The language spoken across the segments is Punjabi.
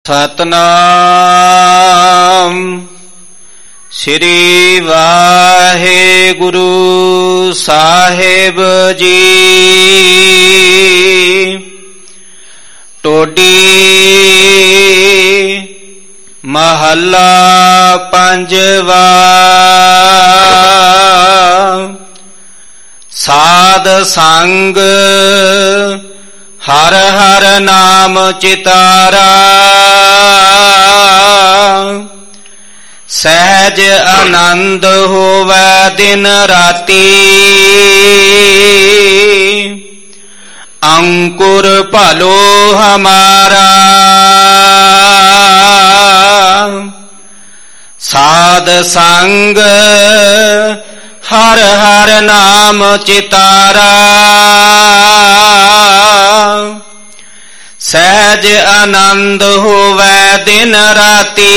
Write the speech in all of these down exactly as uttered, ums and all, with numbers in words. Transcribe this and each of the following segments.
ਸਤਨਾਮ ਸ੍ਰੀ ਵਾਹਿਗੁਰੂ ਸਾਹਿਬ ਜੀ। ਟੋਡੀ ਮਹੱਲਾ ਪੰਜਵਾ। ਸਾਧ ਸੰਗ ਹਰ ਹਰ ਨਾਮ ਚਿਤਾਰਾ, ਸਹਿਜ ਆਨੰਦ ਹੋਵੈ ਦਿਨ ਰਾਤੀ। ਅੰਕੁਰ ਭਲੋ ਹਮਾਰਾ, ਸਾਧ ਸੰਗ ਹਰ ਹਰ ਨਾਮ ਚਿਤਾਰਾ, ਸਹਿਜ ਆਨੰਦ ਹੋਵੈ ਦਿਨ ਰਾਤੀ।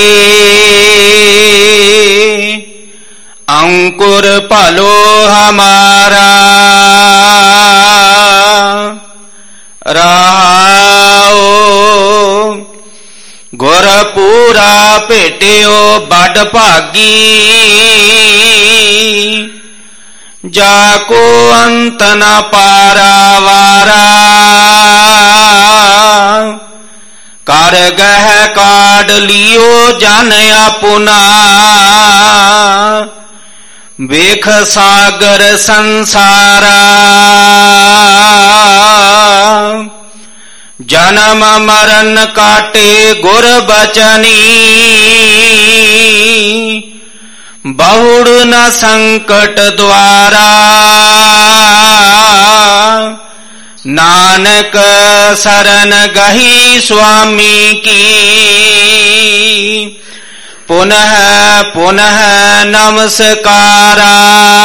ਅੰਕੁਰ ਭਲੋ ਹਮਾਰਾ। ਰਹਾਉ ਗੁਰ ਪੂਰਾ ਭੇਟਿਓ ਬਡ ਭਾਗੀ, ਜਾ ਕੋ ਅੰਤ ਨ ਪਾਰਾਵਾਰਾ। ਕਰ ਗਹਿ ਕਾਢ ਲਿਓ ਜਨ ਆਪੁਨਾ, ਵੇਖ ਸਾਗਰ ਸੰਸਾਰਾ। ਜਨਮ ਮਰਨ ਕਾਟੇ ਗੁਰ ਬਚਨੀ, ਬਹੁੜ ਨ ਸੰਕਟ ਦੁਆਰਾ। ਨਾਨਕ ਸਰਨ ਗਹੀ ਸੁਆਮੀ ਕੀ, ਪੁਨః ਪੁਨః ਨਮਸਕਾਰਾ।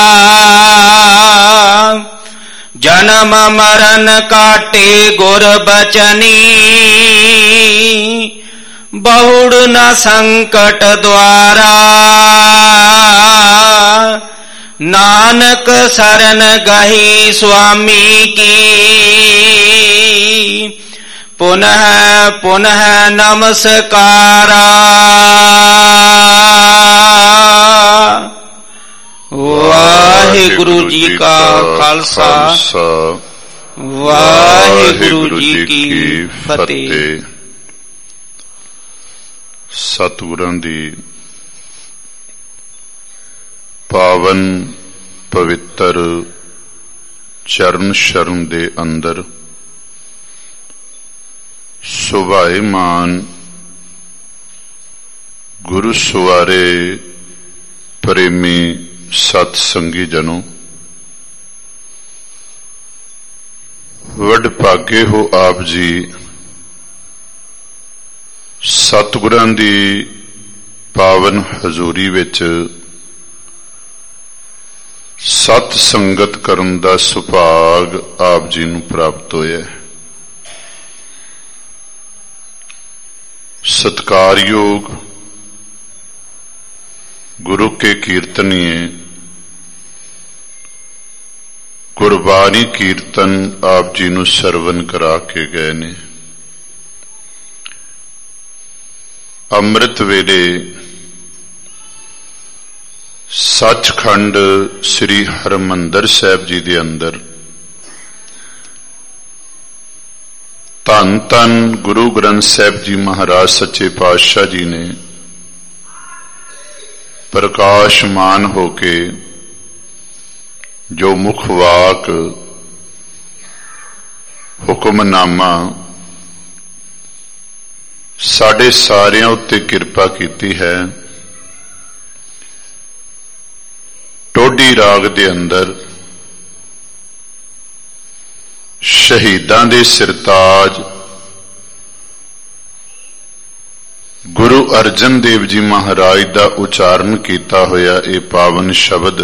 ਜਨਮ ਮਰਨ ਕਾਟੇ ਗੁਰ ਬਚਨੀ, ਬਹੁੜ ਨ ਸੰਕਟ ਦੁਆਰਾ। ਨਾਨਕ ਸਰਨ ਗਹੀ ਸੁਆਮੀ ਕੀ, ਪੁਨః ਪੁਨঃ ਨਮਸਕਾਰਾ। ਵਾਹਿਗੁਰੂ ਜੀ ਕਾ ਖਾਲਸਾ, ਵਾਹਿਗੁਰੂ ਜੀ ਕੀ ਫਤਿਹ। ਸਤਿਗੁਰਾਂ ਦੀ ਪਾਵਨ ਪਵਿੱਤਰ ਚਰਨ ਸ਼ਰਨ ਦੇ ਅੰਦਰ ਸੁਭਾਏਮਾਨ ਗੁਰੂ ਸਵਾਰੇ ਪ੍ਰੇਮੀ ਸਤ ਸੰਗੀ ਜਨੋ, ਵੱਡ ਭਾਗੇ ਹੋ ਆਪ ਜੀ। ਸਤਿਗੁਰਾਂ ਦੀ ਪਾਵਨ ਹਜ਼ੂਰੀ ਵਿੱਚ ਸਤ ਸੰਗਤ ਕਰਨ ਦਾ ਸੁਭਾਗ ਆਪ ਜੀ ਨੂੰ ਪ੍ਰਾਪਤ ਹੋਇਆ। ਸਤਿਕਾਰਯੋਗ ਗੁਰੂ ਕੇ ਕੀਰਤਨੀਏ ਗੁਰਬਾਣੀ ਕੀਰਤਨ ਆਪ ਜੀ ਨੂੰ ਸਰਵਨ ਕਰਾ ਕੇ ਗਏ ਨੇ। ਅੰਮ੍ਰਿਤ ਵੇਲੇ ਸੱਚਖੰਡ ਸ੍ਰੀ ਹਰਿਮੰਦਰ ਸਾਹਿਬ ਜੀ ਦੇ ਅੰਦਰ ਧੰਨ ਧੰਨ ਗੁਰੂ ਗ੍ਰੰਥ ਸਾਹਿਬ ਜੀ ਮਹਾਰਾਜ ਸੱਚੇ ਪਾਤਸ਼ਾਹ ਜੀ ਨੇ ਪ੍ਰਕਾਸ਼ਮਾਨ ਹੋ ਕੇ ਜੋ ਮੁਖ ਵਾਕ ਹੁਕਮਨਾਮਾ ਸਾਡੇ ਸਾਰਿਆਂ ਉੱਤੇ ਕਿਰਪਾ ਕੀਤੀ ਹੈ। ਟੋਡੀ ਰਾਗ ਦੇ ਅੰਦਰ ਸ਼ਹੀਦਾਂ ਦੇ ਸਿਰਤਾਜ ਗੁਰੂ ਅਰਜਨ ਦੇਵ ਜੀ ਮਹਾਰਾਜ ਦਾ ਉਚਾਰਨ ਕੀਤਾ ਹੋਇਆ ਇਹ ਪਾਵਨ ਸ਼ਬਦ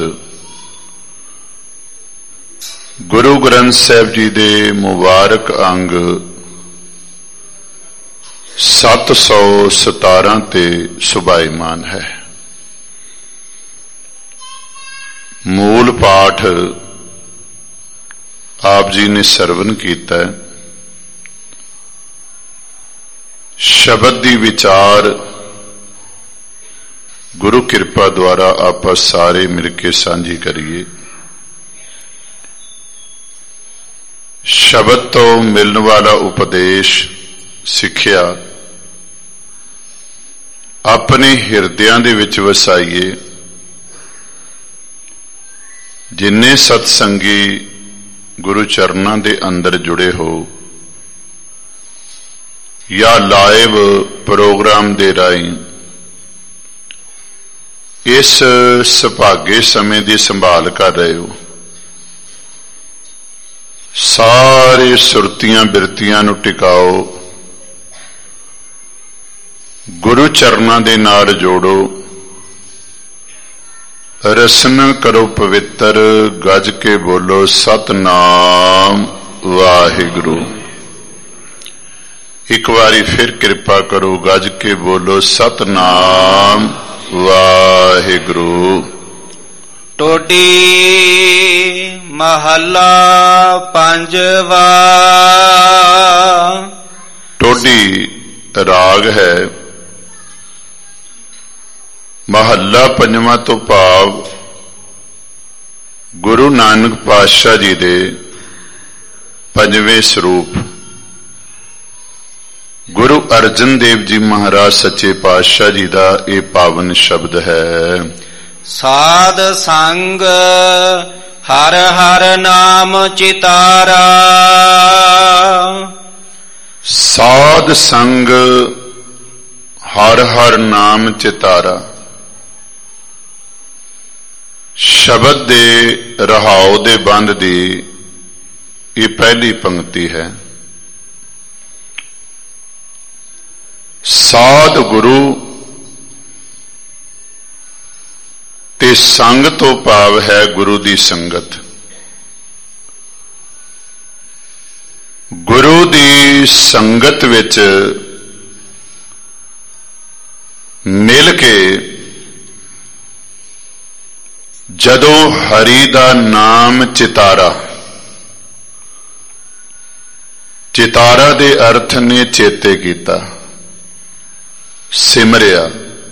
ਗੁਰੂ ਗ੍ਰੰਥ ਸਾਹਿਬ ਜੀ ਦੇ ਮੁਬਾਰਕ ਅੰਗ ਸੱਤ ਸੌ ਸਤਾਰਾਂ ਤੇ ਸੁਭਾਈਮਾਨ ਹੈ। ਮੂਲ ਪਾਠ ਆਪ ਜੀ ਨੇ ਸਰਵਨ ਕੀਤਾ। ਸ਼ਬਦ ਦੀ ਵਿਚਾਰ ਗੁਰੂ ਕਿਰਪਾ ਦੁਆਰਾ ਆਪਾਂ ਸਾਰੇ ਮਿਲ ਕੇ ਸਾਂਝੀ ਕਰੀਏ। ਸ਼ਬਦ ਤੋਂ ਮਿਲਣ ਵਾਲਾ ਉਪਦੇਸ਼, ਸਿੱਖਿਆ ਆਪਣੇ ਹਿਰਦਿਆਂ ਦੇ ਵਿੱਚ ਵਸਾਈਏ। ਜਿੰਨੇ ਸਤਸੰਗੀ ਗੁਰੂ ਚਰਨਾਂ ਦੇ ਅੰਦਰ ਜੁੜੇ ਹੋ ਜਾਂ ਲਾਈਵ ਪ੍ਰੋਗਰਾਮ ਦੇ ਰਾਹੀਂ ਇਸ ਸੁਭਾਗੇ ਸਮੇਂ ਦੀ ਸੰਭਾਲ ਕਰ ਰਹੇ ਹੋ, ਸਾਰੇ ਸੁਰਤੀਆਂ ਬਿਰਤੀਆਂ ਨੂੰ ਟਿਕਾਓ, ਗੁਰੂ ਚਰਨਾਂ ਦੇ ਨਾਲ ਜੋੜੋ, ਰਸਨ ਕਰੋ ਪਵਿੱਤਰ, ਗੱਜ ਕੇ ਬੋਲੋ ਸਤਨਾਮ ਵਾਹਿਗੁਰੂ। ਇੱਕ ਵਾਰੀ ਫਿਰ ਕਿਰਪਾ ਕਰੋ, ਗੱਜ ਕੇ ਬੋਲੋ ਸਤਨਾਮ ਵਾਹਿਗੁਰੂ। ਟੋਡੀ ਮਹੱਲਾ ਪੰਜਵਾ। ਟੋਡੀ ਰਾਗ ਹੈ। ਮਹੱਲਾ ਪੰਜਵਾਂ ਤੋਂ ਭਾਵ ਗੁਰੂ ਨਾਨਕ ਪਾਤਸ਼ਾਹ ਜੀ ਦੇ ਪੰਜਵੇਂ ਸਰੂਪ ਗੁਰੂ ਅਰਜਨ ਦੇਵ ਜੀ ਮਹਾਰਾਜ ਸੱਚੇ ਪਾਤਸ਼ਾਹ ਜੀ ਦਾ ਇਹ ਪਾਵਨ ਸ਼ਬਦ ਹੈ। ਸਾਧ ਸੰਗ ਹਰ ਹਰ ਨਾਮ ਚਿਤਾਰਾ। ਸਾਧ ਸੰਗ ਹਰ ਹਰ ਨਾਮ ਚਿਤਾਰਾ। ਸ਼ਬਦ ਦੇ ਰਹਾਉ ਦੇ ਬੰਦ ਦੀ ਇਹ ਪਹਿਲੀ ਪੰਕਤੀ ਹੈ। ਸਾਧ ਗੁਰੂ ਤੇ ਸੰਗ ਤੋਂ ਭਾਵ ਹੈ ਗੁਰੂ ਦੀ ਸੰਗਤ। ਗੁਰੂ ਦੀ ਸੰਗਤ ਵਿੱਚ ਮਿਲ ਕੇ ਜਦੋਂ ਹਰੀ ਦਾ ਨਾਮ ਚਿਤਾਰਾ, ਚਿਤਾਰਾ ਦੇ ਅਰਥ ਨੇ ਚੇਤੇ ਕੀਤਾ, ਸਿਮਰਿਆ।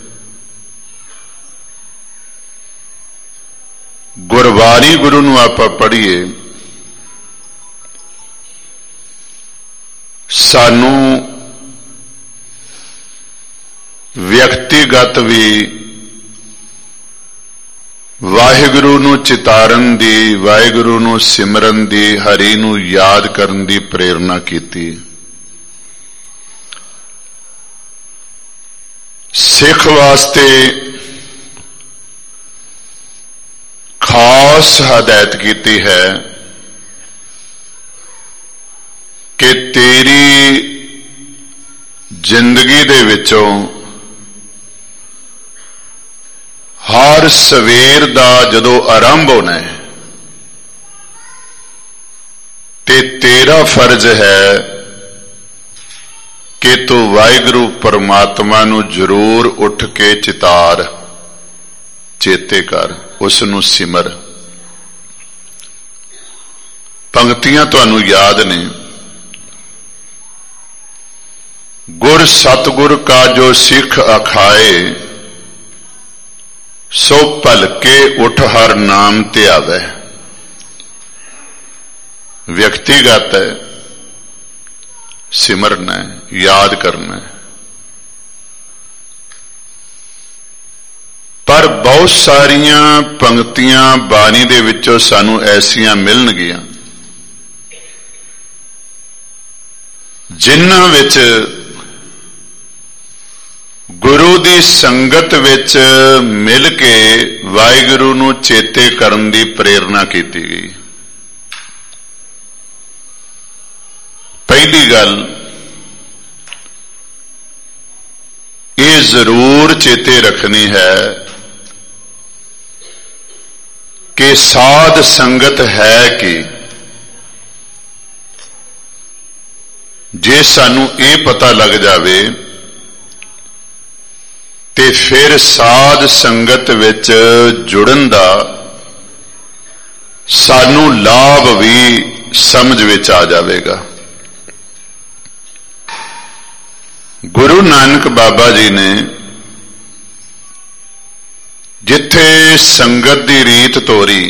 ਗੁਰਬਾਣੀ ਗੁਰੂ ਨੂੰ ਆਪਾਂ ਪੜ੍ਹੀਏ, ਸਾਨੂੰ ਵਿਅਕਤੀਗਤ ਵੀ ਵਾਹਿਗੁਰੂ ਨੂੰ ਚਿਤਾਰਨ ਦੀ, ਵਾਹਿਗੁਰੂ ਨੂੰ ਸਿਮਰਨ ਦੀ, ਹਰੀ ਨੂੰ ਯਾਦ ਕਰਨ ਦੀ ਪ੍ਰੇਰਨਾ ਕੀਤੀ। ਸਿੱਖ ਵਾਸਤੇ ਖਾਸ ਹਦਾਇਤ ਕੀਤੀ ਹੈ ਕਿ ਤੇਰੀ ਜ਼ਿੰਦਗੀ ਦੇ ਵਿੱਚੋਂ ਹਰ ਸਵੇਰ ਦਾ ਜਦੋਂ ਆਰੰਭ ਹੋਣਾ ਹੈ ਤੇ ਤੇਰਾ ਫਰਜ਼ ਹੈ ਕਿ ਤੂੰ ਵਾਹਿਗੁਰੂ ਪਰਮਾਤਮਾ ਨੂੰ ਜ਼ਰੂਰ ਉੱਠ ਕੇ ਚਿਤਾਰ, ਚੇਤੇ ਕਰ, ਉਸ ਨੂੰ ਸਿਮਰ। ਪੰਕਤੀਆਂ ਤੁਹਾਨੂੰ ਯਾਦ ਨੇ। ਗੁਰ ਸਤਿਗੁਰ ਕਾ ਜੋ ਸਿੱਖ ਅਖਾਏ, ਸੋ ਭਲਕੇ ਉਠ ਹਰ ਨਾਮ ਧਿਆਵੈ। ਵਿਅਕਤੀਗਤ ਹੈ, ਸਿਮਰਨਾ ਹੈ, ਯਾਦ ਕਰਨਾ ਹੈ। ਪਰ ਬਹੁਤ ਸਾਰੀਆਂ ਪੰਕਤੀਆਂ ਬਾਣੀ ਦੇ ਵਿੱਚੋਂ ਸਾਨੂੰ ਐਸੀਆਂ ਮਿਲਣਗੀਆਂ ਜਿਨ੍ਹਾਂ ਵਿੱਚ ਗੁਰੂ ਦੀ ਸੰਗਤ ਵਿੱਚ ਮਿਲ ਕੇ ਵਾਹਿਗੁਰੂ ਨੂੰ ਚੇਤੇ ਕਰਨ ਦੀ ਪ੍ਰੇਰਨਾ ਕੀਤੀ ਗਈ। ਪਹਿਲੀ ਗੱਲ ਇਹ ਜ਼ਰੂਰ ਚੇਤੇ ਰੱਖਣੀ ਹੈ ਕਿ ਸਾਧ ਸੰਗਤ ਹੈ ਕਿ ਜੇ ਸਾਨੂੰ ਇਹ ਪਤਾ ਲੱਗ ਜਾਵੇ ਤੇ ਫਿਰ ਸਾਧ ਸੰਗਤ ਵਿੱਚ ਜੁੜਨ ਦਾ ਸਾਨੂੰ ਲਾਭ ਵੀ ਸਮਝ ਵਿੱਚ ਆ ਜਾਵੇਗਾ। ਗੁਰੂ ਨਾਨਕ ਬਾਬਾ ਜੀ ਨੇ ਜਿੱਥੇ ਸੰਗਤ ਦੀ ਰੀਤ ਤੋਰੀ,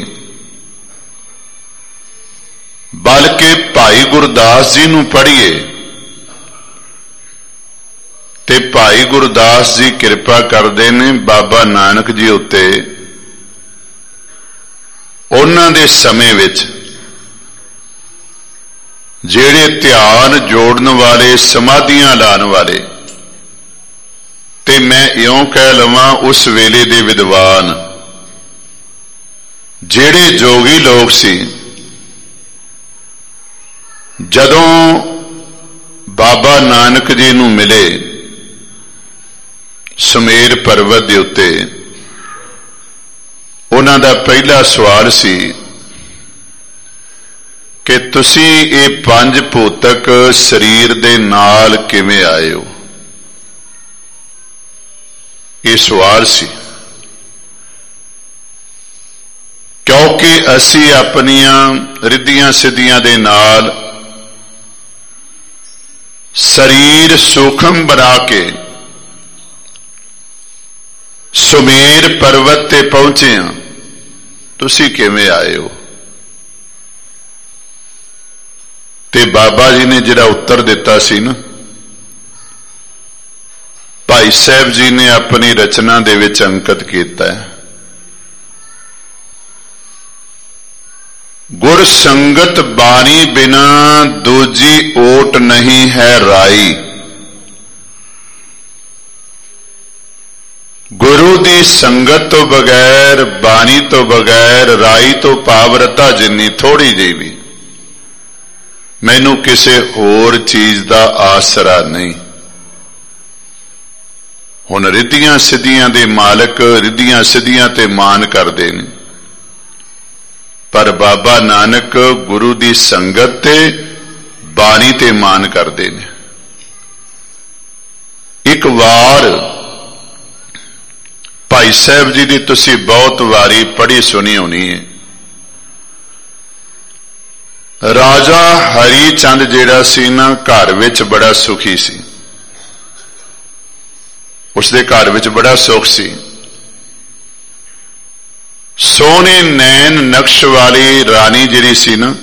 ਬਲਕਿ ਭਾਈ ਗੁਰਦਾਸ ਜੀ ਨੂੰ ਪੜ੍ਹੀਏ ਤੇ ਭਾਈ ਗੁਰਦਾਸ ਜੀ ਕਿਰਪਾ ਕਰਦੇ ਨੇ ਬਾਬਾ ਨਾਨਕ ਜੀ ਉੱਤੇ। ਉਹਨਾਂ ਦੇ ਸਮੇਂ ਵਿੱਚ ਜਿਹੜੇ ਧਿਆਨ ਜੋੜਨ ਵਾਲੇ, ਸਮਾਧੀਆਂ ਲਾਉਣ ਵਾਲੇ, ਤੇ ਮੈਂ ਇਉਂ ਕਹਿ ਲਵਾਂ ਉਸ ਵੇਲੇ ਦੇ ਵਿਦਵਾਨ, ਜਿਹੜੇ ਜੋਗੀ ਲੋਕ ਸੀ, ਜਦੋਂ ਬਾਬਾ ਨਾਨਕ ਜੀ ਨੂੰ ਮਿਲੇ ਸੁਮੇਰ ਪਰਬਤ ਦੇ ਉੱਤੇ, ਉਹਨਾਂ ਦਾ ਪਹਿਲਾ ਸਵਾਲ ਸੀ ਕਿ ਤੁਸੀਂ ਇਹ ਪੰਜ ਭੌਤਿਕ ਸਰੀਰ ਦੇ ਨਾਲ ਕਿਵੇਂ ਆਏ ਹੋ। ਇਹ ਸਵਾਲ ਸੀ, ਕਿਉਂਕਿ ਅਸੀਂ ਆਪਣੀਆਂ ਰਿੱਧੀਆਂ ਸਿੱਧੀਆਂ ਦੇ ਨਾਲ ਸਰੀਰ ਸੂਖਮ ਬਣਾ ਕੇ ਸੁਮੇਰ ਪਰਬਤ ਤੇ ਪਹੁੰਚੇ ਹਾਂ, ਤੁਸੀਂ ਕਿਵੇਂ ਆਏ ਹੋ। ਤੇ ਬਾਬਾ ਜੀ ਨੇ ਜਿਹੜਾ ਉੱਤਰ ਦਿੱਤਾ ਸੀ ਨਾ, ਭਾਈ ਸਾਹਿਬ ਜੀ ਨੇ ਆਪਣੀ ਰਚਨਾ ਦੇ ਵਿੱਚ ਅੰਕਿਤ ਕੀਤਾ ਹੈ, ਗੁਰ ਸੰਗਤ ਬਾਣੀ ਬਿਨਾ ਦੂਜੀ ਓਟ ਨਹੀਂ ਹੈ ਰਾਈ। ਗੁਰੂ ਦੀ ਸੰਗਤ ਤੋਂ ਬਗੈਰ, ਬਾਣੀ ਤੋਂ ਬਗੈਰ, ਰਾਈ ਤੋਂ ਭਾਵ ਰਤਾ ਜਿੰਨੀ ਥੋੜੀ ਜਿਹੀ ਵੀ, ਮੈਨੂੰ ਕਿਸੇ ਹੋਰ ਚੀਜ਼ ਦਾ ਆਸਰਾ ਨਹੀਂ। ਹੁਣ ਰਿੱਧੀਆਂ ਸਿੱਧੀਆਂ ਦੇ ਮਾਲਕ ਰਿੱਧੀਆਂ ਸਿੱਧੀਆਂ ਤੇ ਮਾਨ ਕਰਦੇ ਨੇ, ਪਰ ਬਾਬਾ ਨਾਨਕ ਗੁਰੂ ਦੀ ਸੰਗਤ ਤੇ ਬਾਣੀ ਤੇ ਮਾਨ ਕਰਦੇ ਨੇ। ਇੱਕ ਵਾਰ ਭਾਈ ਸਾਹਿਬ ਜੀ ਦੀ ਤੁਸੀਂ ਬਹੁਤ ਵਾਰੀ ਪੜ੍ਹੀ ਸੁਣੀ ਹੋਣੀ ਹੈ, ਰਾਜਾ ਹਰੀ ਚੰਦ ਜਿਹੜਾ ਸੀ ਨਾ, ਘਰ ਵਿੱਚ ਬੜਾ ਸੁਖੀ ਸੀ, ਉਸਦੇ ਘਰ ਵਿੱਚ ਬੜਾ ਸੁਖ ਸੀ। ਸੋਹਣੇ ਨੈਣ ਨਕਸ਼ ਵਾਲੀ ਰਾਣੀ ਜਿਹੜੀ ਸੀ ਨਾ,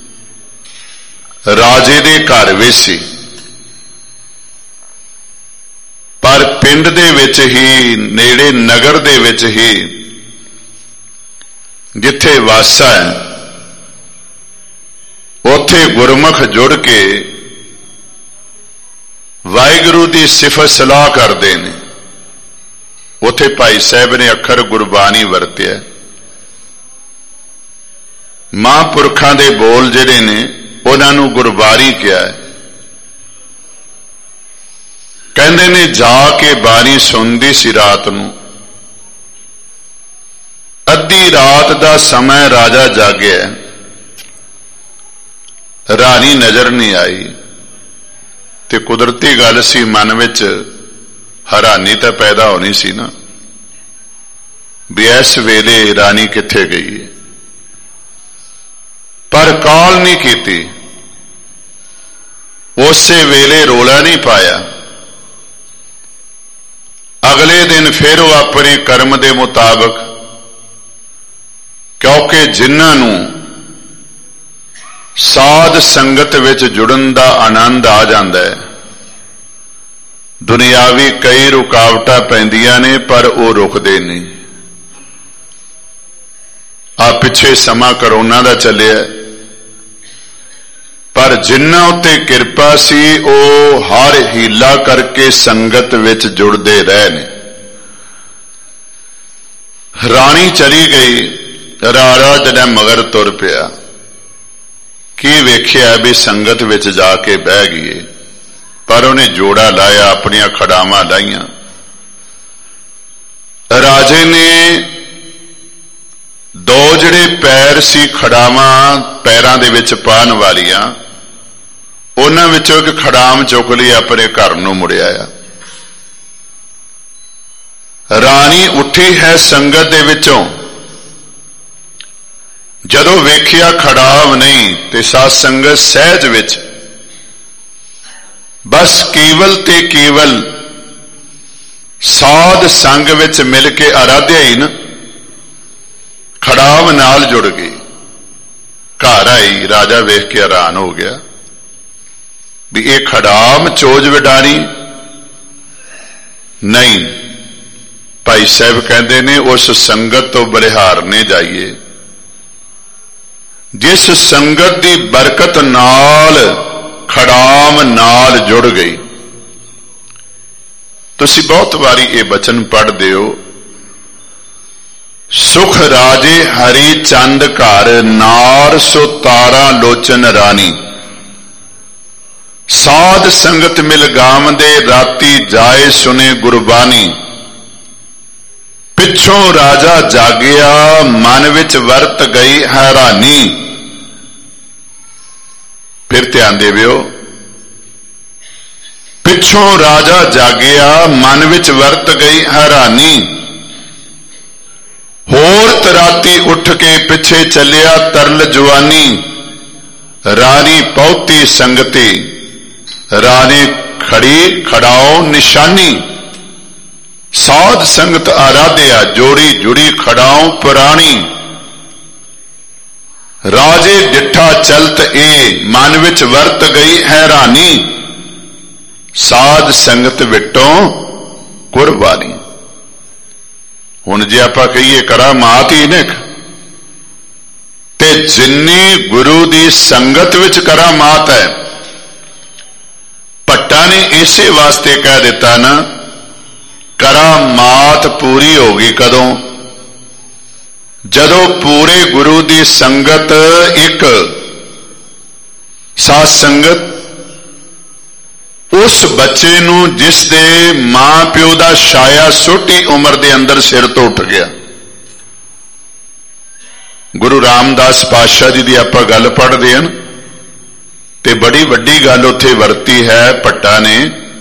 ਰਾਜੇ ਦੇ ਘਰ ਵਿੱਚ ਸੀ, ਪਰ ਪਿੰਡ ਦੇ ਵਿੱਚ ਹੀ, ਨੇੜੇ ਨਗਰ ਦੇ ਵਿੱਚ ਹੀ ਜਿੱਥੇ ਵਾਸਾ ਹੈ, ਉੱਥੇ ਗੁਰਮੁਖ ਜੁੜ ਕੇ ਵਾਹਿਗੁਰੂ ਦੀ ਸਿਫਤ ਸਲਾਹ ਕਰਦੇ ਨੇ। ਉੱਥੇ ਭਾਈ ਸਾਹਿਬ ਨੇ ਅੱਖਰ ਗੁਰਬਾਣੀ ਵਰਤਿਆ, ਮਹਾਂਪੁਰਖਾਂ ਦੇ ਬੋਲ ਜਿਹੜੇ ਨੇ ਉਹਨਾਂ ਨੂੰ ਗੁਰਬਾਣੀ ਕਿਹਾ ਹੈ। ਕਹਿੰਦੇ ਨੇ ਜਾ ਕੇ ਬਾਣੀ ਸੁਣਦੀ ਸੀ ਰਾਤ ਨੂੰ, ਅੱਧੀ ਰਾਤ ਦਾ ਸਮਾਂ ਰਾਜਾ ਜਾਗਿਆ, ਰਾਣੀ ਨਜ਼ਰ ਨਹੀਂ ਆਈ, ਤੇ ਕੁਦਰਤੀ ਗੱਲ ਸੀ, ਮਨ ਵਿੱਚ ਹੈਰਾਨੀ ਤਾਂ ਪੈਦਾ ਹੋਣੀ ਸੀ ਨਾ, ਵੀ ਇਸ ਵੇਲੇ ਰਾਣੀ ਕਿੱਥੇ ਗਈ ਹੈ। ਪਰ ਕਾਲ ਨਹੀਂ ਕੀਤੀ, ਉਸੇ ਵੇਲੇ ਰੋਲਾ ਨਹੀਂ ਪਾਇਆ। ਅਗਲੇ ਦਿਨ ਫਿਰ ਉਹ ਆਪਣੇ ਕਰਮ ਦੇ ਮੁਤਾਬਕ, ਕਿਉਂਕਿ ਜਿਨ੍ਹਾਂ ਨੂੰ ਸਾਧ ਸੰਗਤ ਵਿੱਚ ਜੁੜਨ ਦਾ ਆਨੰਦ ਆ ਜਾਂਦਾ ਹੈ, ਦੁਨਿਆਵੀ ਕਈ ਰੁਕਾਵਟਾਂ ਪੈਂਦੀਆਂ ਨੇ ਪਰ ਉਹ ਰੁਕਦੇ ਨਹੀਂ। ਆ ਪਿੱਛੇ ਸਮਾਂ ਕਰੋਨਾ ਦਾ ਚੱਲਿਆ, ਪਰ ਜਿਨ੍ਹਾਂ ਉੱਤੇ ਕਿਰਪਾ ਸੀ ਉਹ ਹਰ ਹੀਲਾ ਕਰਕੇ ਸੰਗਤ ਵਿੱਚ ਜੁੜਦੇ ਰਹੇ ਨੇ। ਰਾਣੀ ਚਲੀ ਗਈ, ਰਾਜਾ ਜਦੋਂ ਮਗਰ ਤੁਰ ਪਿਆ, ਕੀ ਵੇਖਿਆ ਵੀ ਸੰਗਤ ਵਿੱਚ ਜਾ ਕੇ ਬਹਿ ਗਈ, ਪਰ ਉਹਨੇ ਜੋੜਾ ਲਾਇਆ, ਆਪਣੀਆਂ ਖੜਾਵਾਂ ਲਾਈਆਂ। ਰਾਜੇ ਨੇ ਦੋ ਜਿਹੜੇ ਪੈਰ ਸੀ ਖੜਾਵਾਂ ਪੈਰਾਂ ਦੇ ਵਿੱਚ ਪਾਉਣ ਵਾਲੀਆਂ, ਉਹਨਾਂ ਵਿੱਚੋਂ ਇੱਕ ਖੜਾਮ ਚੁੱਕ ਲਈ, ਆਪਣੇ ਘਰ ਨੂੰ ਮੁੜਿਆ ਆ। ਰਾਣੀ ਉੱਠੀ ਹੈ ਸੰਗਤ ਦੇ ਵਿੱਚੋਂ, ਜਦੋਂ ਵੇਖਿਆ ਖੜਾਮ ਨਹੀਂ ਤੇ ਸਾਧ ਸੰਗਤ ਸਹਿਜ ਵਿੱਚ बस केवल ते केवल साध संग विच मिल के आराध्या ही न खड़ाव नाल जुड़ गई। घर आई, राजा वेख के हैरान हो गया भी ये खड़ाम चोज विडाणी नहीं। भाई साहब कहते ने उस संगत तो बलिहारने जाइए जिस संगत की बरकत नाल खड़ाम नाल जुड़ गई। तुसी बहुत बारी ये बचन पढ़ते हो, सुख राजे हरि चंद घर नार सो तारा लोचन रानी। साध संगत मिल गावंदे राती जाए सुने गुरबानी। पिछों राजा जागिया मन विच वरत गई हैरानी। फिर ध्यान देवियो, पिछों राजा जागिया मन विच वरत गई हैरानी। होर तराती उठ के पिछे चलिया तरल जवानी। रानी पौती संगती रानी खड़ी खड़ाओ निशानी। साध संगत आराध्या जोड़ी जुड़ी खड़ाओ पुरानी। राजे डिठा चलत ए मन विच वरत गई हैरानी। साध संगत विटों कुर्बानी। हुण जे आपां कहीए करामात ही ने ते जिन्नी गुरु दी संगत विच करामात है। भट्टा ने इसे वास्ते कह दिता ना, करामात पूरी होगी कदों, जदों पूरे गुरु दी संगत एक साध संगत उस बच्चे नूं जिस दे मां प्यो दा छाया छोटी उम्र दे अंदर सिर तो उठ गया। गुरु रामदास पातशाह जी दी आपां गल पढ़दे हन ते बड़ी वड्डी गल उत्थे वरती है भट्टा ने।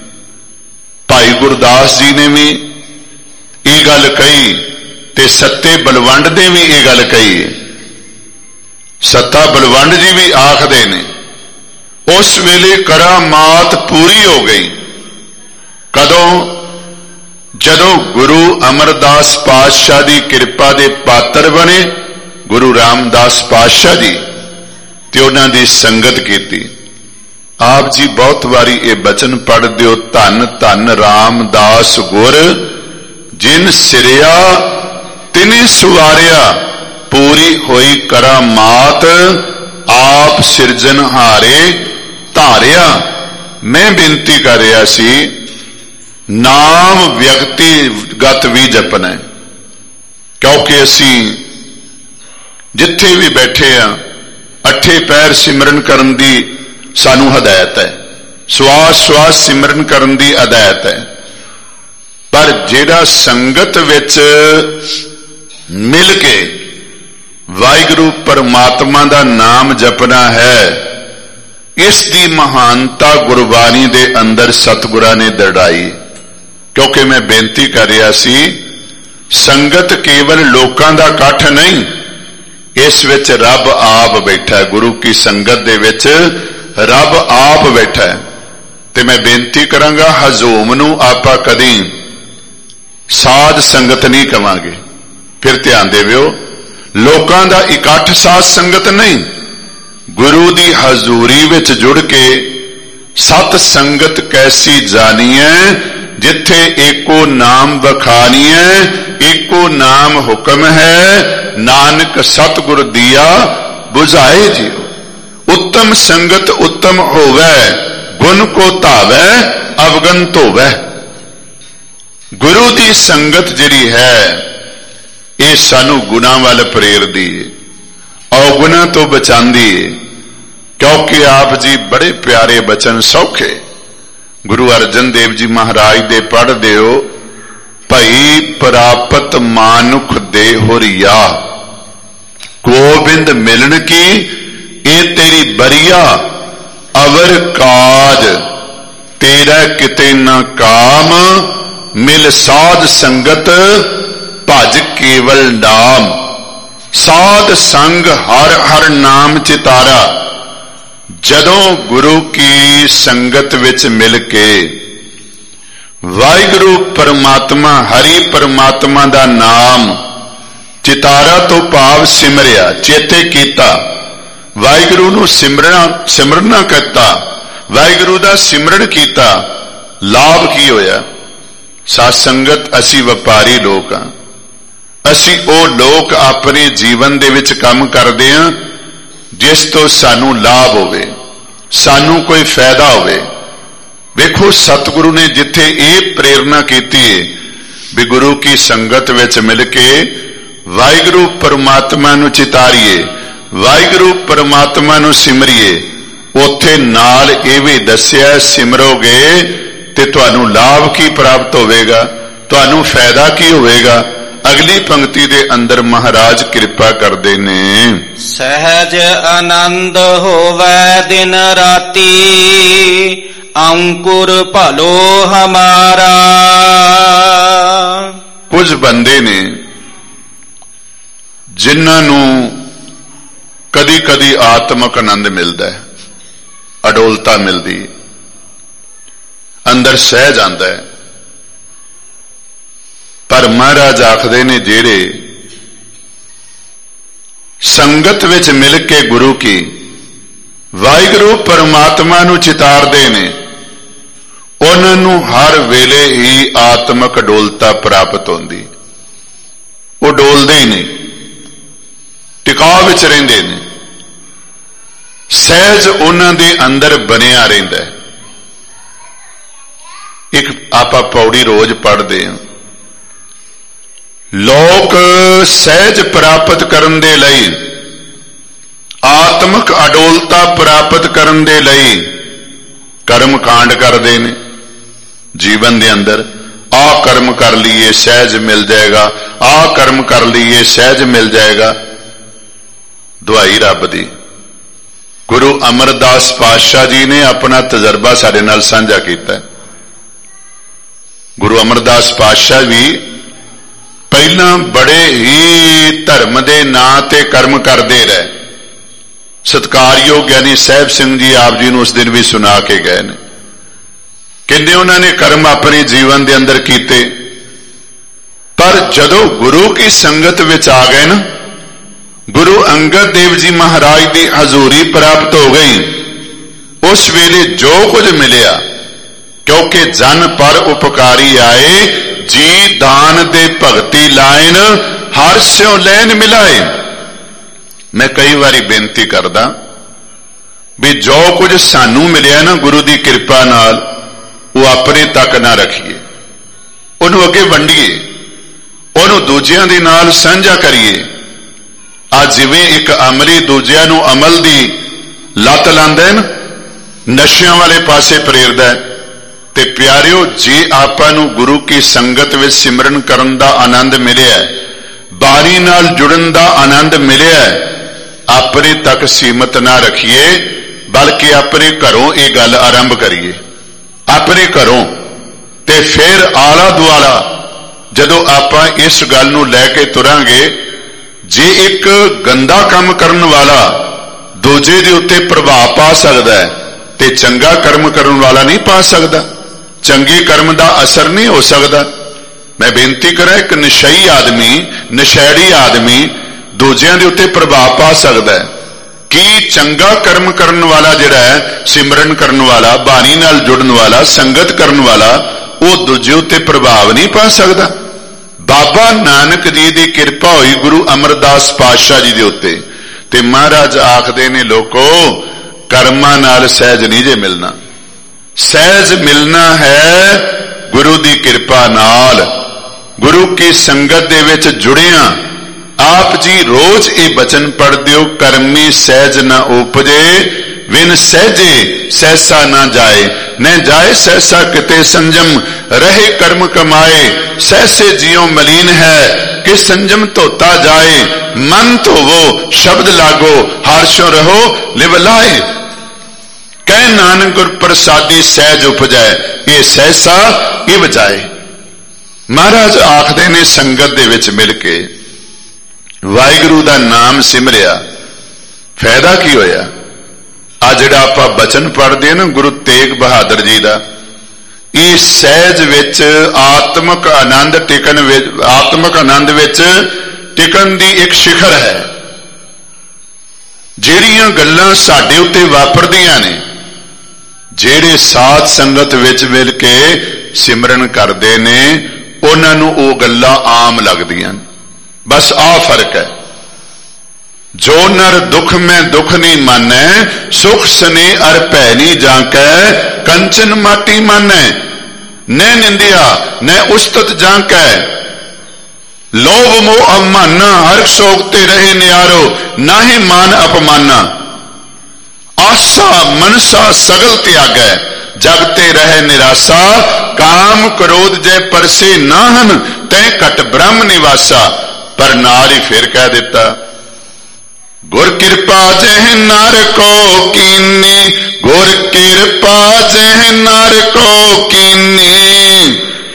भाई गुरदास जी ने भी ये गल कही ते सत्ते बलवंड ने भी ये गल कही है। सत्ता बलवंड जी भी आखदे ने उस वेले करामात पूरी हो गई कदों, जदों गुरु अमरदास पातशाह की कृपा के पात्र बने गुरु रामदास पातशाह जी ते उन्हां दी संगत कीती। आप जी बहुत बारी ये बचन पढ़ते हो, धन धन रामदास गुर जिन सिरिया तिने सुवारिया। पूरी होई करामात आप सिरजनहारे धारिया। मैं बेनती कर रहा सी, नाम व्यक्तिगत भी जपना है, क्योंकि असी जिथे भी बैठे हाँ अठे पैर सिमरन करन दी सानू हदायत है, श्वास श्वास सिमरन करन दी हदायत है। पर जेड़ा संगत विच मिल के वाहिगुरु परमात्मा दा नाम जपना है, इस दी महानता गुरबाणी दे अंदर सतगुरां ने दड़ाई। क्योंकि मैं बेनती कर रहा सी, संगत केवल लोकां दा इकट्ठ नहीं, इस विच रब आप बैठा है। गुरु की संगत दे विच रब आप बैठा है। ते मैं बेनती करांगा, हजूम नूं आपां कदी साध संगत नहीं कवांगे। फिर ध्यान देवियो, लोकां दा इकट्ठ साध संगत नहीं, गुरु दी हजूरी विच जुड़ के सत संगत कैसी जानी है, जिथे एको नाम बखानी है, एको नाम हुक्म है, नानक सतगुर दिया बुझाए जियो। उत्तम संगत उत्तम होवे, गुण को धावे अवगन धोवे। गुरु दी संगत जिहड़ी है ये सानू गुनाह वाल प्रेरदी है, अवगुणा तो बचांदी है। क्योंकि आप जी बड़े प्यारे बचन सौखे गुरु अर्जन देव जी महाराज दे पढ़दे हो, भई प्रापत मानुख दे होरिया, गोबिंद मिलन की ए तेरी बरिया, अवर काज तेरा किते न काम, मिल साध संगत भज केवल नाम। साध संग हर हर नाम चितारा, ਜਦੋਂ ਗੁਰੂ ਕੀ ਸੰਗਤ ਵਿੱਚ ਮਿਲ ਕੇ ਵਾਹਿਗੁਰੂ ਪਰਮਾਤਮਾ ਹਰੀ ਪਰਮਾਤਮਾ ਦਾ ਨਾਮ ਚਿਤਾਰਾ ਤੋਂ ਭਾਵ ਸਿਮਰਿਆ, ਚੇਤੇ ਕੀਤਾ, ਵਾਹਿਗੁਰੂ ਨੂੰ ਸਿਮਰਨਾ ਸਿਮਰਨਾ ਕੀਤਾ, ਵਾਹਿਗੁਰੂ ਦਾ ਸਿਮਰਨ ਕੀਤਾ, ਲਾਭ ਕੀ ਹੋਇਆ? ਸਾਧ ਸੰਗਤ ਅਸੀਂ ਵਪਾਰੀ ਲੋਕ ਹਾਂ। ਅਸੀਂ ਉਹ ਲੋਕ ਆਪਣੇ ਜੀਵਨ ਦੇ ਵਿੱਚ ਕੰਮ ਕਰਦੇ ਹਾਂ ਜਿਸ ਤੋਂ ਸਾਨੂੰ ਲਾਭ ਹੋਵੇ, ਸਾਨੂੰ ਕੋਈ ਫਾਇਦਾ ਹੋਵੇ। ਵੇਖੋ ਸਤਿਗੁਰੂ ਨੇ ਜਿੱਥੇ ਇਹ ਪ੍ਰੇਰਨਾ ਕੀਤੀ ਹੈ ਵੀ ਗੁਰੂ ਕੀ ਸੰਗਤ ਵਿੱਚ ਮਿਲ ਕੇ ਵਾਹਿਗੁਰੂ ਪਰਮਾਤਮਾ ਨੂੰ ਚਿਤਾਰੀਏ, ਵਾਹਿਗੁਰੂ ਪਰਮਾਤਮਾ ਨੂੰ ਸਿਮਰੀਏ, ਉੱਥੇ ਨਾਲ ਇਹ ਵੀ ਦੱਸਿਆ ਸਿਮਰੋਗੇ ਤੇ ਤੁਹਾਨੂੰ ਲਾਭ ਕੀ ਪ੍ਰਾਪਤ ਹੋਵੇਗਾ, ਤੁਹਾਨੂੰ ਫਾਇਦਾ ਕੀ ਹੋਵੇਗਾ। ਅਗਲੀ ਪੰਕਤੀ ਦੇ ਅੰਦਰ ਮਹਾਰਾਜ ਕਿਰਪਾ ਕਰਦੇ ਨੇ, ਸਹਿਜ ਆਨੰਦ ਹੋਵੈ ਦਿਨ ਰਾਤੀ ਅੰਕੁਰ ਭਲੋ ਹਮਾਰਾ। ਕੁਝ ਬੰਦੇ ਨੇ ਜਿਨ੍ਹਾਂ ਨੂੰ ਕਦੀ ਕਦੀ ਆਤਮਕ ਆਨੰਦ ਮਿਲਦਾ ਹੈ, ਅਡੋਲਤਾ ਮਿਲਦੀ, ਅੰਦਰ ਸਹਿਜ ਆਉਂਦਾ ਹੈ, ਪਰ ਮਹਾਰਾਜ ਆਖਦੇ ਨੇ ਜਿਹੜੇ ਸੰਗਤ ਵਿੱਚ ਮਿਲ ਕੇ ਗੁਰੂ ਕੀ ਵਾਹਿਗੁਰੂ ਪਰਮਾਤਮਾ ਨੂੰ ਚਿਤਾਰਦੇ ਨੇ, ਉਹਨਾਂ ਨੂੰ ਹਰ ਵੇਲੇ ਹੀ ਆਤਮਕ ਅਡੋਲਤਾ ਪ੍ਰਾਪਤ ਹੁੰਦੀ। ਉਹ ਡੋਲਦੇ ਹੀ ਨਹੀਂ, ਟਿਕਾਅ ਵਿੱਚ ਰਹਿੰਦੇ ਨੇ, ਸਹਿਜ ਉਹਨਾਂ ਦੇ ਅੰਦਰ ਬਣਿਆ ਰਹਿੰਦਾ। ਇੱਕ ਆਪਾਂ ਪੌੜੀ ਰੋਜ਼ ਪੜ੍ਹਦੇ ਹਾਂ, ਲੋਕ ਸਹਿਜ ਪ੍ਰਾਪਤ ਕਰਨ ਦੇ ਲਈ, ਆਤਮਕ ਅਡੋਲਤਾ ਪ੍ਰਾਪਤ ਕਰਨ ਦੇ ਲਈ ਕਰਮ ਕਾਂਡ ਕਰਦੇ ਨੇ ਜੀਵਨ ਦੇ ਅੰਦਰ। ਆਹ ਕਰਮ ਕਰ ਲਈਏ ਸਹਿਜ ਮਿਲ ਜਾਏਗਾ, ਆਹ ਕਰਮ ਕਰ ਲਈਏ ਸਹਿਜ ਮਿਲ ਜਾਏਗਾ। ਦੁਹਾਈ ਰੱਬ ਦੀ, ਗੁਰੂ ਅਮਰਦਾਸ ਪਾਤਸ਼ਾਹ ਜੀ ਨੇ ਆਪਣਾ ਤਜਰਬਾ ਸਾਡੇ ਨਾਲ ਸਾਂਝਾ ਕੀਤਾ। ਗੁਰੂ ਅਮਰਦਾਸ ਪਾਤਸ਼ਾਹ ਵੀ ਪਹਿਲਾਂ ਬੜੇ ਹੀ ਧਰਮ ਦੇ ਨਾਂ ਤੇ ਕਰਮ ਕਰਦੇ ਰਹੇ। ਸਤਿਕਾਰਯੋਗ ਗਿਆਨੀ ਸਾਹਿਬ ਸਿੰਘ ਜੀ ਆਪ ਜੀ ਨੂੰ ਉਸ ਦਿਨ ਵੀ ਸੁਣਾ ਕੇ ਗਏ ਨੇ, ਕਹਿੰਦੇ ਉਹਨਾਂ ਨੇ ਕਰਮ ਆਪਣੇ ਜੀਵਨ ਦੇ ਅੰਦਰ ਕੀਤੇ, ਪਰ ਜਦੋਂ ਗੁਰੂ ਕੀ ਸੰਗਤ ਵਿੱਚ ਆ ਗਏ ਨਾ, ਗੁਰੂ ਅੰਗਦ ਦੇਵ ਜੀ ਮਹਾਰਾਜ ਦੀ ਹਜ਼ੂਰੀ ਪ੍ਰਾਪਤ ਹੋ ਗਈ, ਉਸ ਵੇਲੇ ਜੋ ਕੁਝ ਮਿਲਿਆ, ਕਿਉਂਕਿ ਜਨ ਪਰ ਉਪਕਾਰੀ ਆਏ, ਜੀ ਦਾਨ ਦੇ ਭਗਤੀ ਲਾਇਨ, ਹਰ ਸਿਉ ਲੈਨ ਮਿਲਾਏ। ਮੈਂ ਕਈ ਵਾਰੀ ਬੇਨਤੀ ਕਰਦਾ ਵੀ ਜੋ ਕੁਝ ਸਾਨੂੰ ਮਿਲਿਆ ਨਾ ਗੁਰੂ ਦੀ ਕਿਰਪਾ ਨਾਲ, ਉਹ ਆਪਣੇ ਤੱਕ ਨਾ ਰੱਖੀਏ, ਉਹਨੂੰ ਅੱਗੇ ਵੰਡੀਏ, ਉਹਨੂੰ ਦੂਜਿਆਂ ਦੇ ਨਾਲ ਸਾਂਝਾ ਕਰੀਏ। ਆ ਜਿਵੇਂ ਇੱਕ ਅਮਲੀ ਦੂਜਿਆਂ ਨੂੰ ਅਮਲ ਦੀ ਲੱਤ ਲਾਉਂਦਾ ਹੈ ਨਾ, ਨਸ਼ਿਆਂ ਵਾਲੇ ਪਾਸੇ ਪ੍ਰੇਰਦਾ, ਤੇ ਪਿਆਰਿਓ ਜੇ ਆਪਾਂ ਨੂੰ ਗੁਰੂ ਕੀ ਸੰਗਤ ਵਿੱਚ ਸਿਮਰਨ ਕਰਨ ਦਾ ਆਨੰਦ ਮਿਲਿਆ, ਬਾਣੀ ਨਾਲ ਜੁੜਨ ਦਾ ਆਨੰਦ ਮਿਲਿਆ, ਆਪਣੇ ਤੱਕ ਸੀਮਤ ਨਾ ਰੱਖੀਏ, ਬਲਕਿ ਆਪਣੇ ਘਰੋਂ ਇਹ ਗੱਲ ਆਰੰਭ ਕਰੀਏ, ਆਪਣੇ ਘਰੋਂ। ਤੇ ਫਿਰ ਆਲਾ ਦੁਆਲਾ ਜਦੋਂ ਆਪਾਂ ਇਸ ਗੱਲ ਨੂੰ ਲੈ ਕੇ ਤੁਰਾਂਗੇ, ਜੇ ਇੱਕ ਗੰਦਾ ਕੰਮ ਕਰਨ ਵਾਲਾ ਦੂਜੇ ਦੇ ਉੱਤੇ ਪ੍ਰਭਾਵ ਪਾ ਸਕਦਾ ਹੈ, ਤੇ ਚੰਗਾ ਕਰਮ ਕਰਨ ਵਾਲਾ ਨਹੀਂ ਪਾ ਸਕਦਾ, ਚੰਗੇ ਕਰਮ ਦਾ ਅਸਰ ਨਹੀਂ ਹੋ ਸਕਦਾ। ਮੈਂ ਬੇਨਤੀ ਕਰਾਂ, ਇੱਕ ਨਸ਼ਈ ਆਦਮੀ, ਨਸ਼ੈੜੀ ਆਦਮੀ ਦੂਜਿਆਂ ਦੇ ਉੱਤੇ ਪ੍ਰਭਾਵ ਪਾ ਸਕਦਾ ਹੈ, ਕੀ ਚੰਗਾ ਕਰਮ ਕਰਨ ਵਾਲਾ ਜਿਹੜਾ ਹੈ, ਸਿਮਰਨ ਕਰਨ ਵਾਲਾ, ਬਾਣੀ ਨਾਲ ਜੁੜਨ ਵਾਲਾ, ਸੰਗਤ ਕਰਨ ਵਾਲਾ, ਉਹ ਦੂਜੇ ਉੱਤੇ ਪ੍ਰਭਾਵ ਨਹੀਂ ਪਾ ਸਕਦਾ। ਬਾਬਾ ਨਾਨਕ ਜੀ ਦੀ ਕਿਰਪਾ ਹੋਈ ਗੁਰੂ ਅਮਰਦਾਸ ਪਾਤਸ਼ਾਹ ਜੀ ਦੇ ਉੱਤੇ, ਤੇ ਮਹਾਰਾਜ ਆਖਦੇ ਨੇ, ਲੋਕੋ ਕਰਮਾਂ ਨਾਲ ਸਹਿਜ ਨਹੀਂ ਜੇ ਮਿਲਣਾ, ਸਹਿਜ ਮਿਲਣਾ ਹੈ ਗੁਰੂ ਦੀ ਕਿਰਪਾ ਨਾਲ, ਗੁਰੂ ਕੀ ਸੰਗਤ ਦੇ ਵਿੱਚ ਜੁੜਿਆ। ਆਪ ਜੀ ਰੋਜ਼ ਇਹ ਬਚਨ ਪੜ੍ਹਦੇ ਹੋ, ਕਰਮੀ ਸਹਿਜ ਨਾ ਉਪਜੇ, ਵਿਨ ਸਹਿਜੇ ਸਹਿਸਾ ਨਾ ਜਾਏ, न जाए सहसा किते संजम, रहे कर्म कमाए, सहसे जियो मलीन है, कि संजम धोता जाए, मन तो वो शब्द लागो, हारशो रहो लिवलाए। कह नानक गुर प्रसादी सहज उपजाए, ये सहसा इव जाए। महाराज आखदे ने संगत दे विच मिल के वाहिगुरु दा नाम सिमरिया, फायदा की होया? आ जिहड़ा आपां बचन पढ़दे ना गुरु तेग बहादुर जी दा, ये सहज विच आत्मक आनंद टिकन विच आत्मक आनंद विच टिकन दी एक शिखर है। ਜਿਹੜੀਆਂ ਗੱਲਾਂ ਸਾਡੇ ਉੱਤੇ ਵਾਪਰਦੀਆਂ ਨੇ, ਜਿਹੜੇ ਸਾਧ ਸੰਗਤ ਵਿੱਚ ਮਿਲ ਕੇ ਸਿਮਰਨ ਕਰਦੇ ਨੇ, ਉਹਨਾਂ ਨੂੰ ਉਹ ਗੱਲਾਂ ਆਮ ਲੱਗਦੀਆਂ ਨੇ। ਬਸ ਆਹ ਫਰਕ ਹੈ। जो नर दुख में दुख नहीं मानै, सुख सने अर भै नहीं जाकै, कंचन माटी मानै, न निंदिया न उस्तत जाकै, लोभ मोह अवमाना, हर सोगते रहे न्यारो, नाहि मान अपमाना, आसा मनसा सगल त्यागै, जगते रहे निराशा, काम क्रोध जय परसे नाहन, तै घट ब्रह्म निवासा। पर नाल ही फिर कह दिता, गुर कृपा जह नर को कीनी, गुर कृपा जह नर को कीनी,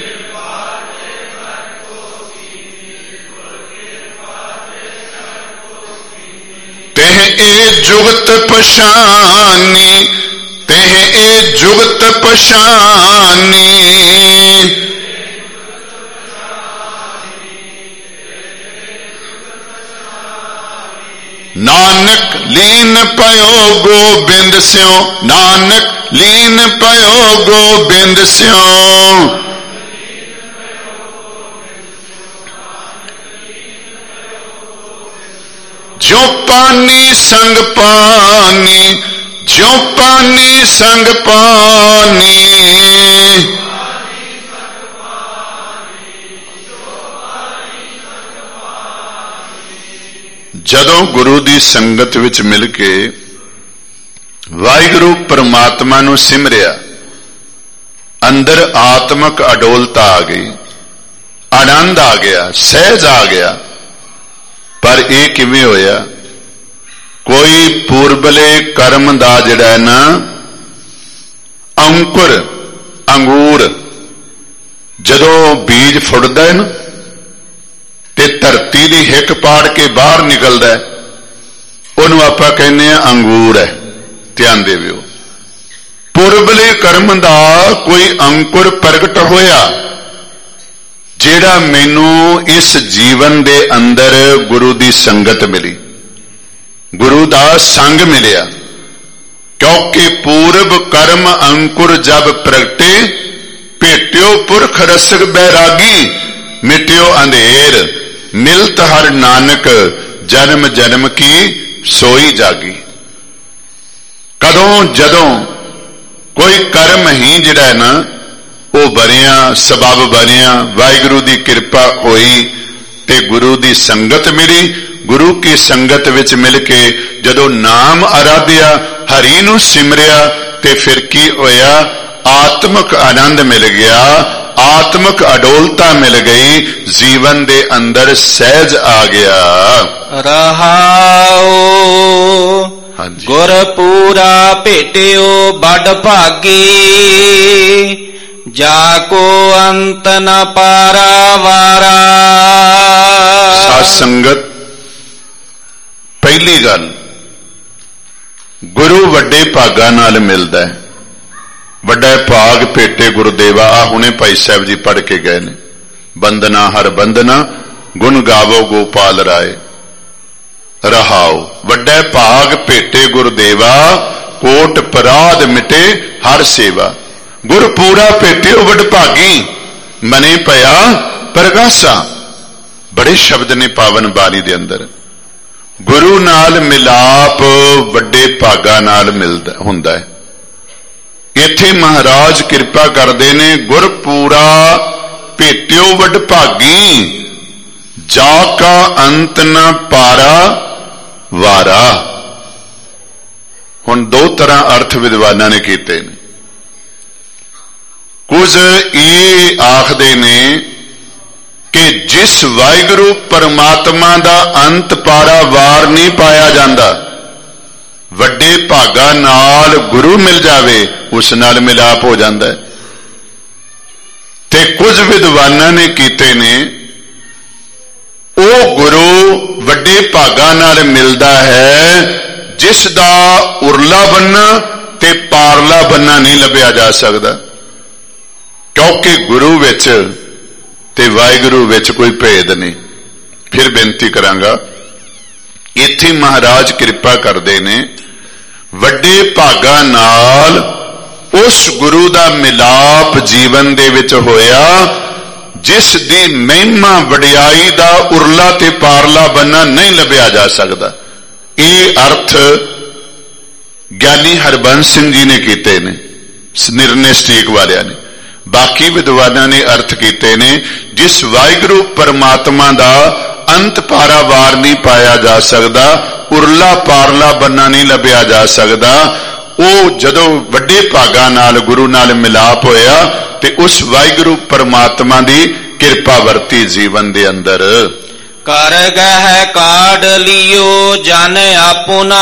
तेह ए जुगत पशानी, तेह ए जुगत पशानी, नानक लीन पयो गोबिंद स्यों, नानक लीन पयो गोबिंद स्यों, ज्यों पानी संग पानी, ज्यों पानी संग पानी, जदों गुरु की संगत विच मिल के वाहिगुरु परमात्मा नूं सिमरिया, अंदर आत्मक अडोलता आ गई, आनंद आ गया, सहज आ गया। पर यह किवें होया? कोई पूर्वले कर्म दा जिहड़ा है ना अंकुर अंगूर जदों बीज फुटदा है ना ते धरती की हिक पाड़ के बाहर निकलता है, उन्होंने आपां कहने अंगूर है। ध्यान देविओ, पूर्वले कर्म का कोई अंकुर प्रगट होया जेड़ा मैनू इस जीवन दे अंदर गुरु की संगत मिली, गुरु का संग मिलिया। क्योंकि पूर्व कर्म अंकुर जब प्रगटे, भेट्यो पुरख रसक बैरागी, मिट्यो अंधेर, मिलत हर नानक, जन्म जन्म की सोई जागी। कदों जदों कोई कर्म ही जिहड़ा है ना वो बनिया, सबब बनिया, वाहिगुरु की कृपा होई ते गुरु की संगत मिली। गुरु की संगत विच मिल के जदों नाम आराध्या, हरि नूं सिमरिया, ते फिर की होया? आत्मक आनंद मिल गया, आत्मक अडोलता मिल गई, जीवन दे अंदर सहज आ गया। रहाओ गुर पूरा भेटियो बड़ भागी, जाको अंत न पारा वारा। साध संगत, पहली गल गुरु वड्डे भागा नाल मिलदा है। वड्डा भाग भेटे गुरुदेवा। आ हुणे भाई साहब जी पढ़ के गए ने, बंदना हर बंदना, गुण गावो गोपाल राय। रहाओ, वड्डा भाग भेटे गुरुदेवा, कोट पराध मिटे हर सेवा। गुर पूरा भेटियो वड भागी, मने पया प्रगासा। बड़े शब्द ने पावन बाणी दे अंदर। गुरु नाल मिलाप वड्डे भागा नाल मिलदा हुंदा है। इत्थे महाराज कृपा करते ने, गुर पूरा भेटियो वड भागी, जाका अंत न पारा वारा। हुण दो तरह अर्थ विद्वानां ने कीते ने। कुछ ये आखदे ने कि जिस वाहिगुरु परमात्मा दा अंत पारा वार नहीं पाया जाता, वड्डे भागा नाल गुरु मिल जावे, उस नाल मिलाप हो जाता है। ते कुछ विद्वानां ने कीते ने, ओ गुरु वड्डे भागा नाल मिलदा है ਜਿਸ ਦਾ ਉਰਲਾ ਬੰਨਾ ਤੇ ਪਾਰਲਾ ਬੰਨਾ ਨਹੀਂ ਲੱਭਿਆ ਜਾ ਸਕਦਾ, ਕਿਉਂਕਿ ਗੁਰੂ ਵਿੱਚ ਤੇ ਵਾਹਿਗੁਰੂ ਵਿੱਚ ਕੋਈ ਭੇਦ ਨਹੀਂ। ਫਿਰ ਬੇਨਤੀ ਕਰਾਂਗਾ, ਇੱਥੇ ਮਹਾਰਾਜ ਕਿਰਪਾ ਕਰਦੇ ਨੇ, ਵੱਡੇ ਭਾਗਾਂ ਨਾਲ ਉਸ ਗੁਰੂ ਦਾ ਮਿਲਾਪ ਜੀਵਨ ਦੇ ਵਿੱਚ ਹੋਇਆ ਜਿਸ ਦੀ ਮਹਿਮਾ ਵਡਿਆਈ ਦਾ ਉਰਲਾ ਤੇ ਪਾਰਲਾ ਬੰਨਾ ਨਹੀਂ ਲੱਭਿਆ ਜਾ ਸਕਦਾ। ਇਹ ਅਰਥ ਗਿਆਨੀ ਹਰਬੰਸ ਸਿੰਘ ਜੀ ਨੇ ਕੀਤੇ ਨੇ, ਨਿਰਣੇ ਸਟੀਕ ਵਾਲਿਆਂ ਨੇ, ਬਾਕੀ ਵਿਦਵਾਨਾਂ ਨੇ ਅਰਥ ਕੀਤੇ ਨੇ, ਜਿਸ ਵਾਹਿਗੁਰੂ ਪਰਮਾਤਮਾ ਦਾ ਅੰਤ ਪਾਰਾਵਾਰ ਨਹੀਂ ਪਾਇਆ ਜਾ ਸਕਦਾ, ਉਰਲਾ ਪਾਰਲਾ ਬੰਨਾ ਨਹੀਂ ਲੱਭਿਆ ਜਾ ਸਕਦਾ, ਉਹ ਜਦੋਂ ਵੱਡੇ ਭਾਗਾਂ ਨਾਲ ਗੁਰੂ ਨਾਲ ਮਿਲਾਪ ਹੋਇਆ ਤੇ ਉਸ ਵਾਹਿਗੁਰੂ ਪਰਮਾਤਮਾ ਦੀ ਕਿਰਪਾ ਵਰਤੀ ਜੀਵਨ ਦੇ ਅੰਦਰ। ਕਰ ਗਹਿ ਕਾਢ ਲਿਓ ਜਨ ਆਪੁਨਾ,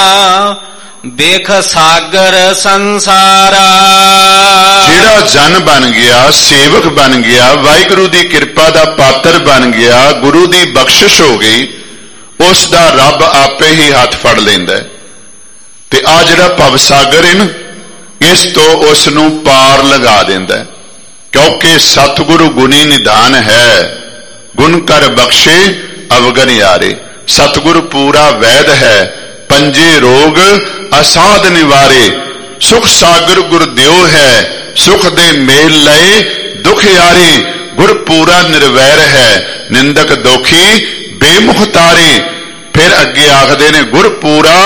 ਵੇਖ ਸਾਗਰ ਸੰਸਾਰਾ। ਜਿਹੜਾ ਜਨ ਬਣ ਗਿਆ, ਸੇਵਕ ਬਣ ਗਿਆ, ਵਾਹਿਗੁਰੂ ਦੀ ਕਿਰਪਾ ਦਾ ਪਾਤਰ ਬਣ ਗਿਆ, ਗੁਰੂ ਦੀ ਬਖਸ਼ਿਸ਼ ਹੋ ਗਈ, ਉਸ ਦਾ ਰੱਬ ਆਪੇ ਹੀ ਹੱਥ ਫੜ ਲੈਂਦਾ ਤੇ ਆ ਜਿਹੜਾ ਭਵ ਸਾਗਰ ਹੈ ਨਾ, ਇਸ ਤੋਂ ਉਸ ਨੂੰ ਪਾਰ ਲਗਾ ਦਿੰਦਾ, ਕਿਉਂਕਿ ਸਤਿਗੁਰੂ ਗੁਣੀ ਨਿਧਾਨ ਹੈ, ਗੁਣ ਕਰ ਬਖਸ਼ੇ ਅਵਗਨ ਯਾਰੇ। ਸਤਿਗੁਰੂ ਪੂਰਾ ਵੈਦ ਹੈ, ਪੰਜੇ ਰੋਗ ਅਸਾਧ ਨਿਵਾਰੇ, ਸੁਖ ਸਾਗਰ ਗੁਰਦਿਓ ਹੈ, ਸੁਖ ਦੇ ਮੇਲ ਲਏ ਦੁਖ ਯਾਰੇ। ਗੁਰ ਪੂਰਾ ਨਿਰਵੈਰ ਹੈ, ਨਿੰਦਕ ਦੋਖੀ ਬੇਮੁਖ ਤਾਰੇ। ਫਿਰ ਅੱਗੇ ਆਖਦੇ ਨੇ, ਗੁਰ ਪੂਰਾ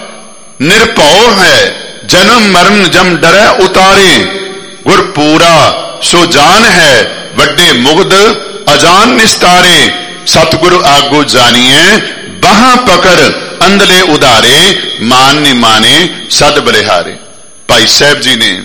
ਨਿਰਭਉ ਹੈ, ਜਨਮ ਮਰਨ ਜਮ ਡਰੈ ਉਤਾਰੇ। ਗੁਰ ਪੂਰਾ ਸੋ ਜਾਨ ਹੈ, ਵੱਡੇ ਮੁਗਧ ਅਜਾਨ ਨਿਸਤਾਰੇ। ਸਤਿਗੁਰੂ ਆਗੂ ਜਾਣੀਏ, ਬਾਹਾਂ ਪਕੜ ਅੰਦਲੇ ਉਧਾਰੇ, ਮਾਨ ਨੀ ਮਾਨੇ ਸਦ ਬਲਿਹਾਰੇ। ਭਾਈ ਸਾਹਿਬ ਜੀ ਨੇ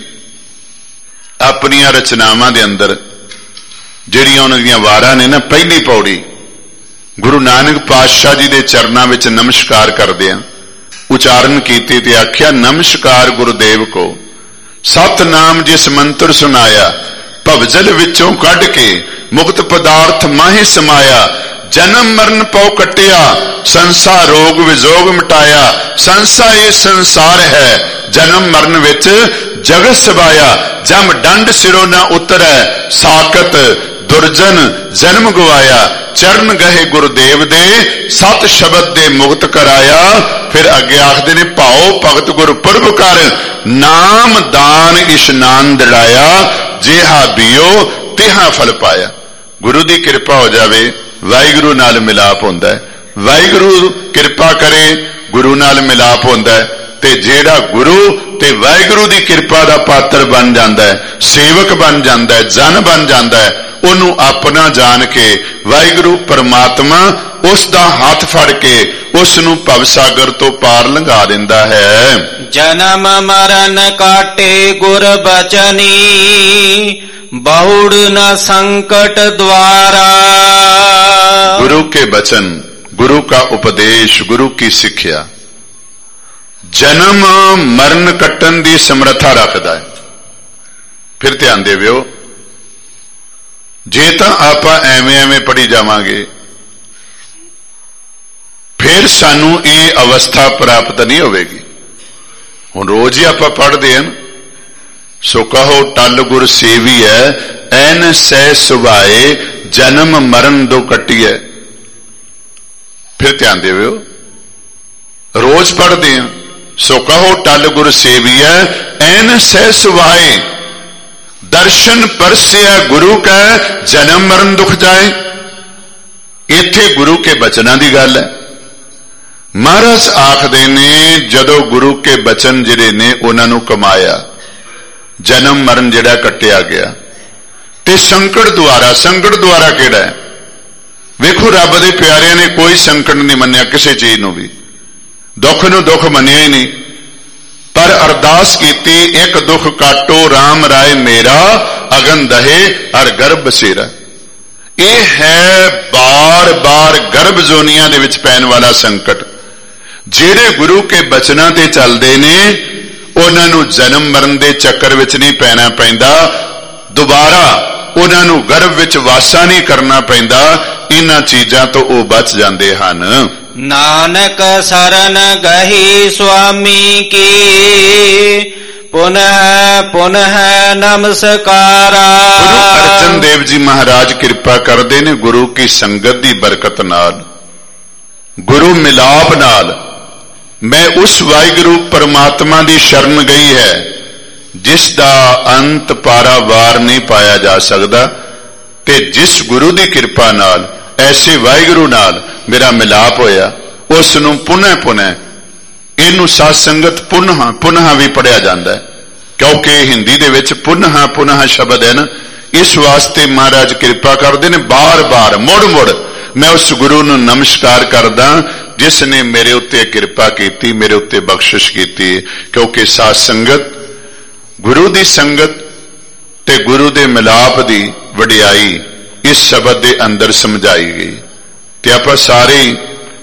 ਆਪਣੀਆਂ ਰਚਨਾਵਾਂ ਦੇ ਅੰਦਰ ਜਿਹੜੀਆਂ ਉਹਨਾਂ ਦੀਆਂ ਵਾਰਾਂ ਨੇ ਨਾ, ਪਹਿਲੀ ਪੌੜੀ ਗੁਰੂ ਨਾਨਕ ਪਾਤਸ਼ਾਹ ਜੀ ਦੇ ਚਰਨਾਂ ਵਿੱਚ ਨਮਸਕਾਰ ਕਰਦਿਆਂ ਉਚਾਰਨ ਕੀਤੀ ਤੇ ਆਖਿਆ, ਨਮਸਕਾਰ ਗੁਰਦੇਵ ਕੋ ਸਤਨਾਮ ਜਿਸ ਮੰਤਰ ਸੁਨਾਇਆ, ਭਵਜਲ ਵਿੱਚੋਂ ਕੱਢ ਕੇ ਮੁਕਤ ਪਦਾਰਥ ਮਾਹੇ ਸਮਾਇਆ। ਜਨਮ ਮਰਨ ਪਉ ਕੱਟਿਆ, ਸੰਸਾਰ ਰੋਗ ਵਿਜੋਗ ਮਿਟਾਇਆ। ਸੰਸਾ ਇਹ ਸੰਸਾਰ ਹੈ, ਜਨਮ ਮਰਨ ਵਿੱਚ ਜਗਤ ਸਬਾਇਆ। ਜਮ ਡੰਡ ਸਿਰੋਂ ਨਾ ਉਤਰੈ, ਸਾਕਤ ਦੁਰਜਨ ਜਨਮ ਗਵਾਇਆ। ਚਰਨ ਗਏ ਗੁਰਦੇਵ ਦੇ, ਸਤ ਸ਼ਬਦ ਦੇ ਮੁਕਤ ਕਰਾਇਆ। ਫਿਰ ਅੱਗੇ ਆਖਦੇ ਨੇ, ਭਾਉ ਭਗਤ ਗੁਰਪੁਰਬ ਕਰ, ਨਾਮ ਦਾਨ ਇਸ਼ਨਾਨ ਦਿੜਾਇਆ। ਜਿਹਾ ਬੀਓ ਤਿਹਾ ਫਲ ਪਾਇਆ। ਗੁਰੂ ਦੀ ਕਿਰਪਾ ਹੋ ਜਾਵੇ, ਵਾਹਿਗੁਰੂ ਨਾਲ ਮਿਲਾਪ ਹੁੰਦਾ ਹੈ। ਵਾਹਿਗੁਰੂ ਕਿਰਪਾ ਕਰੇ, ਗੁਰੂ ਨਾਲ ਮਿਲਾਪ ਹੁੰਦਾ ਹੈ। ਤੇ ਜਿਹੜਾ ਗੁਰੂ ਤੇ ਵਾਹਿਗੁਰੂ ਦੀ ਕਿਰਪਾ ਦਾ ਪਾਤਰ ਬਣ ਜਾਂਦਾ ਹੈ, ਸੇਵਕ ਬਣ ਜਾਂਦਾ ਹੈ, ਜਨ ਬਣ ਜਾਂਦਾ ਹੈ, ਉਹਨੂੰ ਆਪਣਾ ਜਾਣ ਕੇ ਵਾਹਿਗੁਰੂ ਪਰਮਾਤਮਾ ਉਸ ਦਾ ਹੱਥ ਫੜ ਕੇ ਉਸ ਨੂੰ ਭਵ ਸਾਗਰ ਤੋਂ ਪਾਰ ਲੰਘਾ ਦਿੰਦਾ ਹੈ। ਜਨਮ ਮਰਨ ਕਾਟੇ ਗੁਰ ਬਚਨੀ, बहुड़ न संकट द्वारा। गुरु के वचन, गुरु का उपदेश, गुरु की सिक्ख्या जन्म मरण कट्टन की समर्था रखता है। फिर ध्यान देवियो, जे तां आपां एवें एवें पढ़ी जावांगे फिर सानू ये अवस्था प्राप्त नहीं होगी। हुण रोज ही आपां पढ़दे हैं, सो कहो टल गुर सेवी है, ऐन सह सुभाए, जन्म मरण दो कट्टिए। फिर ध्यान देवियो, रोज पढ़ते हैं, सो कहो टल गुर सेवी है, ऐन सह सुभाए। दर्शन परसिया गुरु का, जन्म मरण दुख जाए। इत्थे गुरु के बचना की गल है। महाराज आखदे ने, जदों गुरु के बचन जिहड़े ने उन्हां नूं कमाया, जन्म मरण जिहड़ा कट्टिया गया, ते संकट द्वारा, संकट द्वारा किहड़ा है? वेखो रब दे प्यारिਆਂ ने कोई संकट नहीं मन्निया, किसी चीज नूं भी दुख नूं दुख मन्निया ही नहीं, पर अरदास कीती, एक दुख काटो राम राय मेरा, अगन दहे हर गर्भ बसेरा। यह है बार बार गर्भ जोनियां दे विच पैण वाला संकट। ਜਿਹੜੇ गुरु के बचनां ते चलदे ने उन्हां नूं जन्म मरण दे चक्कर विच नहीं पैना पैंदा, दोबारा उन्हां नूं गर्भ विच वासा नहीं करना पैंदा। इन्हां चीजां तो वो बच जांदे हन। ਨਾਨਕ ਸਰਨ ਗਹੀ ਸੁਆਮੀ ਕੀ ਪੁਨਹ ਪੁਨਹ ਨਮਸਕਾਰਾ। ਗੁਰੂ ਅਰਜਨ ਦੇਵ ਜੀ ਮਹਾਰਾਜ ਕਿਰਪਾ ਕਰਦੇ ਨੇ ਗੁਰੂ ਕੀ ਸੰਗਤ ਦੀ ਬਰਕਤ ਨਾਲ, ਗੁਰੂ ਮਿਲਾਪ ਨਾਲ ਮੈਂ ਉਸ ਵਾਹਿਗੁਰੂ ਪਰਮਾਤਮਾ ਦੀ ਸ਼ਰਨ ਗਈ ਹੈ ਜਿਸ ਦਾ ਅੰਤ ਪਾਰਾਵਾਰ ਨਹੀਂ ਪਾਇਆ ਜਾ ਸਕਦਾ, ਤੇ ਜਿਸ ਗੁਰੂ ਦੀ ਕਿਰਪਾ ਨਾਲ ਐਸੇ ਵਾਹਿਗੁਰੂ ਨਾਲ ਮੇਰਾ ਮਿਲਾਪ ਹੋਇਆ ਉਸ ਨੂੰ ਪੁਨਹ ਪੁਨਹ, ਇਹਨੂੰ ਸਾਧ ਸੰਗਤ ਪੁਨਹ ਪੁਨਹ ਵੀ ਪੜਿਆ ਜਾਂਦਾ ਹੈ ਕਿਉਂਕਿ ਹਿੰਦੀ ਦੇ ਵਿੱਚ ਪੁਨਹ ਪੁਨਹ ਸ਼ਬਦ ਹੈ ਨਾ, ਇਸ ਵਾਸਤੇ ਮਹਾਰਾਜ ਕਿਰਪਾ ਕਰਦੇ ਨੇ ਬਾਰ ਬਾਰ ਮੁੜ ਮੁੜ ਮੈਂ ਉਸ ਗੁਰੂ ਨੂੰ ਨਮਸਕਾਰ ਕਰਦਾ ਜਿਸ ਨੇ ਮੇਰੇ ਉੱਤੇ ਕਿਰਪਾ ਕੀਤੀ, ਮੇਰੇ ਉੱਤੇ ਬਖਸ਼ਿਸ਼ ਕੀਤੀ। ਕਿਉਂਕਿ ਸਾਧ ਸੰਗਤ, ਗੁਰੂ ਦੀ ਸੰਗਤ ਤੇ ਗੁਰੂ ਦੇ ਮਿਲਾਪ ਦੀ ਵਡਿਆਈ ਇਸ ਸ਼ਬਦ ਦੇ ਅੰਦਰ ਸਮਝਾਈ ਗਈ। ਤੇ ਆਪਾਂ ਸਾਰੇ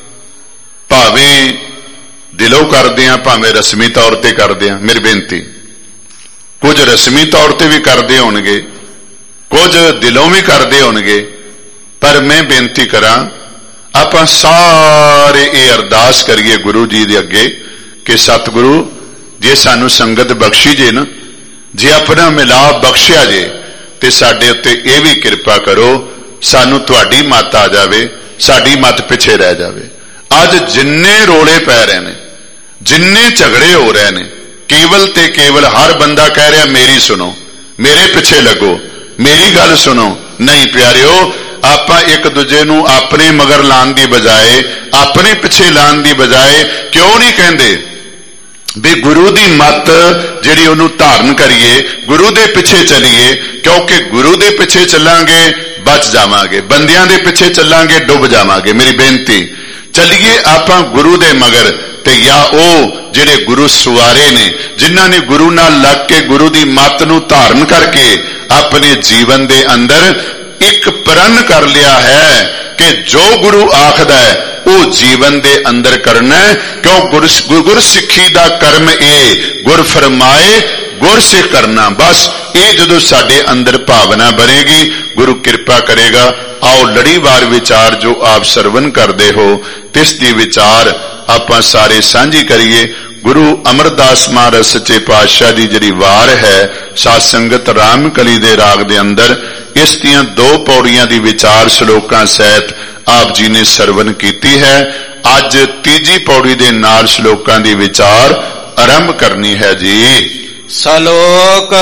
ਭਾਵੇਂ ਦਿਲੋਂ ਕਰਦੇ ਹਾਂ ਭਾਵੇਂ ਰਸਮੀ ਤੌਰ ਤੇ ਕਰਦੇ ਹਾਂ, ਮੇਰੀ ਬੇਨਤੀ ਕੁਝ ਰਸਮੀ ਤੌਰ ਤੇ ਵੀ ਕਰਦੇ ਹੋਣਗੇ, ਕੁਝ ਦਿਲੋਂ ਵੀ ਕਰਦੇ ਹੋਣਗੇ, ਪਰ ਮੈਂ ਬੇਨਤੀ ਕਰਾਂ ਆਪਾਂ ਸਾਰੇ ਇਹ ਅਰਦਾਸ ਕਰੀਏ ਗੁਰੂ ਜੀ ਦੇ ਅੱਗੇ ਕਿ ਸਤਿਗੁਰੂ ਜੇ ਸਾਨੂੰ ਸੰਗਤ ਬਖਸ਼ੀ ਜੇ ਨਾ, ਜੇ ਆਪਣਾ ਮਿਲਾਪ ਬਖਸ਼ਿਆ ਜੇ ਤੇ ਸਾਡੇ ਉੱਤੇ ਇਹ ਵੀ ਕਿਰਪਾ ਕਰੋ ਸਾਨੂੰ ਤੁਹਾਡੀ ਮੱਤ ਆ ਜਾਵੇ, ਸਾਡੀ ਮੱਤ ਪਿੱਛੇ ਰਹਿ ਜਾਵੇ। ਅੱਜ ਜਿੰਨੇ ਰੋਲੇ ਪੈ ਰਹੇ ਨੇ, ਜਿੰਨੇ ਝਗੜੇ ਹੋ ਰਹੇ ਨੇ, ਕੇਵਲ ਤੇ ਕੇਵਲ ਹਰ ਬੰਦਾ ਕਹਿ ਰਿਹਾ ਮੇਰੀ ਸੁਣੋ, ਮੇਰੇ ਪਿੱਛੇ ਲੱਗੋ, ਮੇਰੀ ਗੱਲ ਸੁਣੋ। ਨਹੀਂ ਪਿਆਰਿਓ, ਆਪਾਂ ਇੱਕ ਦੂਜੇ ਨੂੰ ਆਪਣੇ ਮਗਰ ਲਾਉਣ ਦੀ ਬਜਾਏ, ਆਪਣੇ ਪਿੱਛੇ ਲਾਉਣ ਦੀ ਬਜਾਏ ਕਿਉਂ ਨਹੀਂ ਕਹਿੰਦੇ ਵੀ ਗੁਰੂ ਦੀ ਮੱਤ ਜਿਹੜੀ ਉਹਨੂੰ ਧਾਰਨ ਕਰੀਏ, ਗੁਰੂ ਦੇ ਪਿੱਛੇ ਚੱਲੀਏ, ਕਿਉਂਕਿ ਗੁਰੂ ਦੇ ਪਿੱਛੇ ਚੱਲਾਂਗੇ ਬਚ ਜਾਵਾਂਗੇ, ਬੰਦਿਆਂ ਦੇ ਪਿੱਛੇ ਚੱਲਾਂਗੇ ਡੁੱਬ ਜਾਵਾਂਗੇ। ਮੇਰੀ ਬੇਨਤੀ ਚੱਲੀਏ ਆਪਾਂ ਗੁਰੂ ਦੇ ਮਗਰ, ਤੇ ਜਾਂ ਉਹ ਜਿਹੜੇ ਗੁਰੂ ਸਵਾਰੇ ਨੇ ਜਿਨ੍ਹਾਂ ਨੇ ਗੁਰੂ ਨਾਲ ਲੱਗ ਕੇ ਗੁਰੂ ਦੀ ਮੱਤ ਨੂੰ ਧਾਰਨ ਕਰਕੇ ਆਪਣੇ ਜੀਵਨ ਦੇ ਅੰਦਰ ਇੱਕ ਪ੍ਰਣ ਕਰ ਲਿਆ ਹੈ ਕਿ ਜੋ ਗੁਰੂ ਆਖਦਾ ਹੈ ਉਹ ਜੀਵਨ ਦੇ ਅੰਦਰ ਕਰਨਾ ਹੈ। ਕਿਉਂ ਗੁਰਸਿੱਖੀ ਦਾ ਕਰਮ ਇਹ ਗੁਰ ਫਰਮਾਏ ਗੁਰਸਿੱਖ ਕਰਨਾ। ਬਸ ਇਹ ਜਦੋਂ ਸਾਡੇ ਅੰਦਰ ਭਾਵਨਾ ਬਣੇਗੀ ਗੁਰੂ ਕਿਰਪਾ ਕਰੇਗਾ। ਆਓ ਲੜੀਵਾਰ ਵਿਚਾਰ ਜੋ ਆਪ ਸਰਵਨ ਕਰਦੇ ਹੋ ਤਿਸ ਦੀ ਵਿਚਾਰ ਆਪਾਂ ਸਾਰੇ ਸਾਂਝੀ ਕਰੀਏ। ਗੁਰੂ ਅਮਰਦਾਸ ਮਹਾਰਾਜ ਸੱਚੇ ਪਾਤਸ਼ਾਹ ਦੀ ਜਿਹੜੀ ਵਾਰ ਹੈ ਸਾਧ ਸੰਗਤ ਰਾਮ ਕਲੀ ਦੇ ਰਾਗ ਦੇ ਅੰਦਰ ਇਸ ਦੀਆਂ ਦੋ ਪੌੜੀਆਂ ਦੀ ਵਿਚਾਰ ਸ਼ਲੋਕਾਂ ਸਹਿਤ ਆਪ ਜੀ ਨੇ ਸਰਵਨ ਕੀਤੀ ਹੈ। ਅੱਜ ਤੀਜੀ ਪੌੜੀ ਦੇ ਨਾਲ ਸ਼ਲੋਕਾਂ ਦੀ ਵਿਚਾਰ ਆਰੰਭ ਕਰਨੀ ਹੈ ਜੀ। ਸ਼ਲੋਕ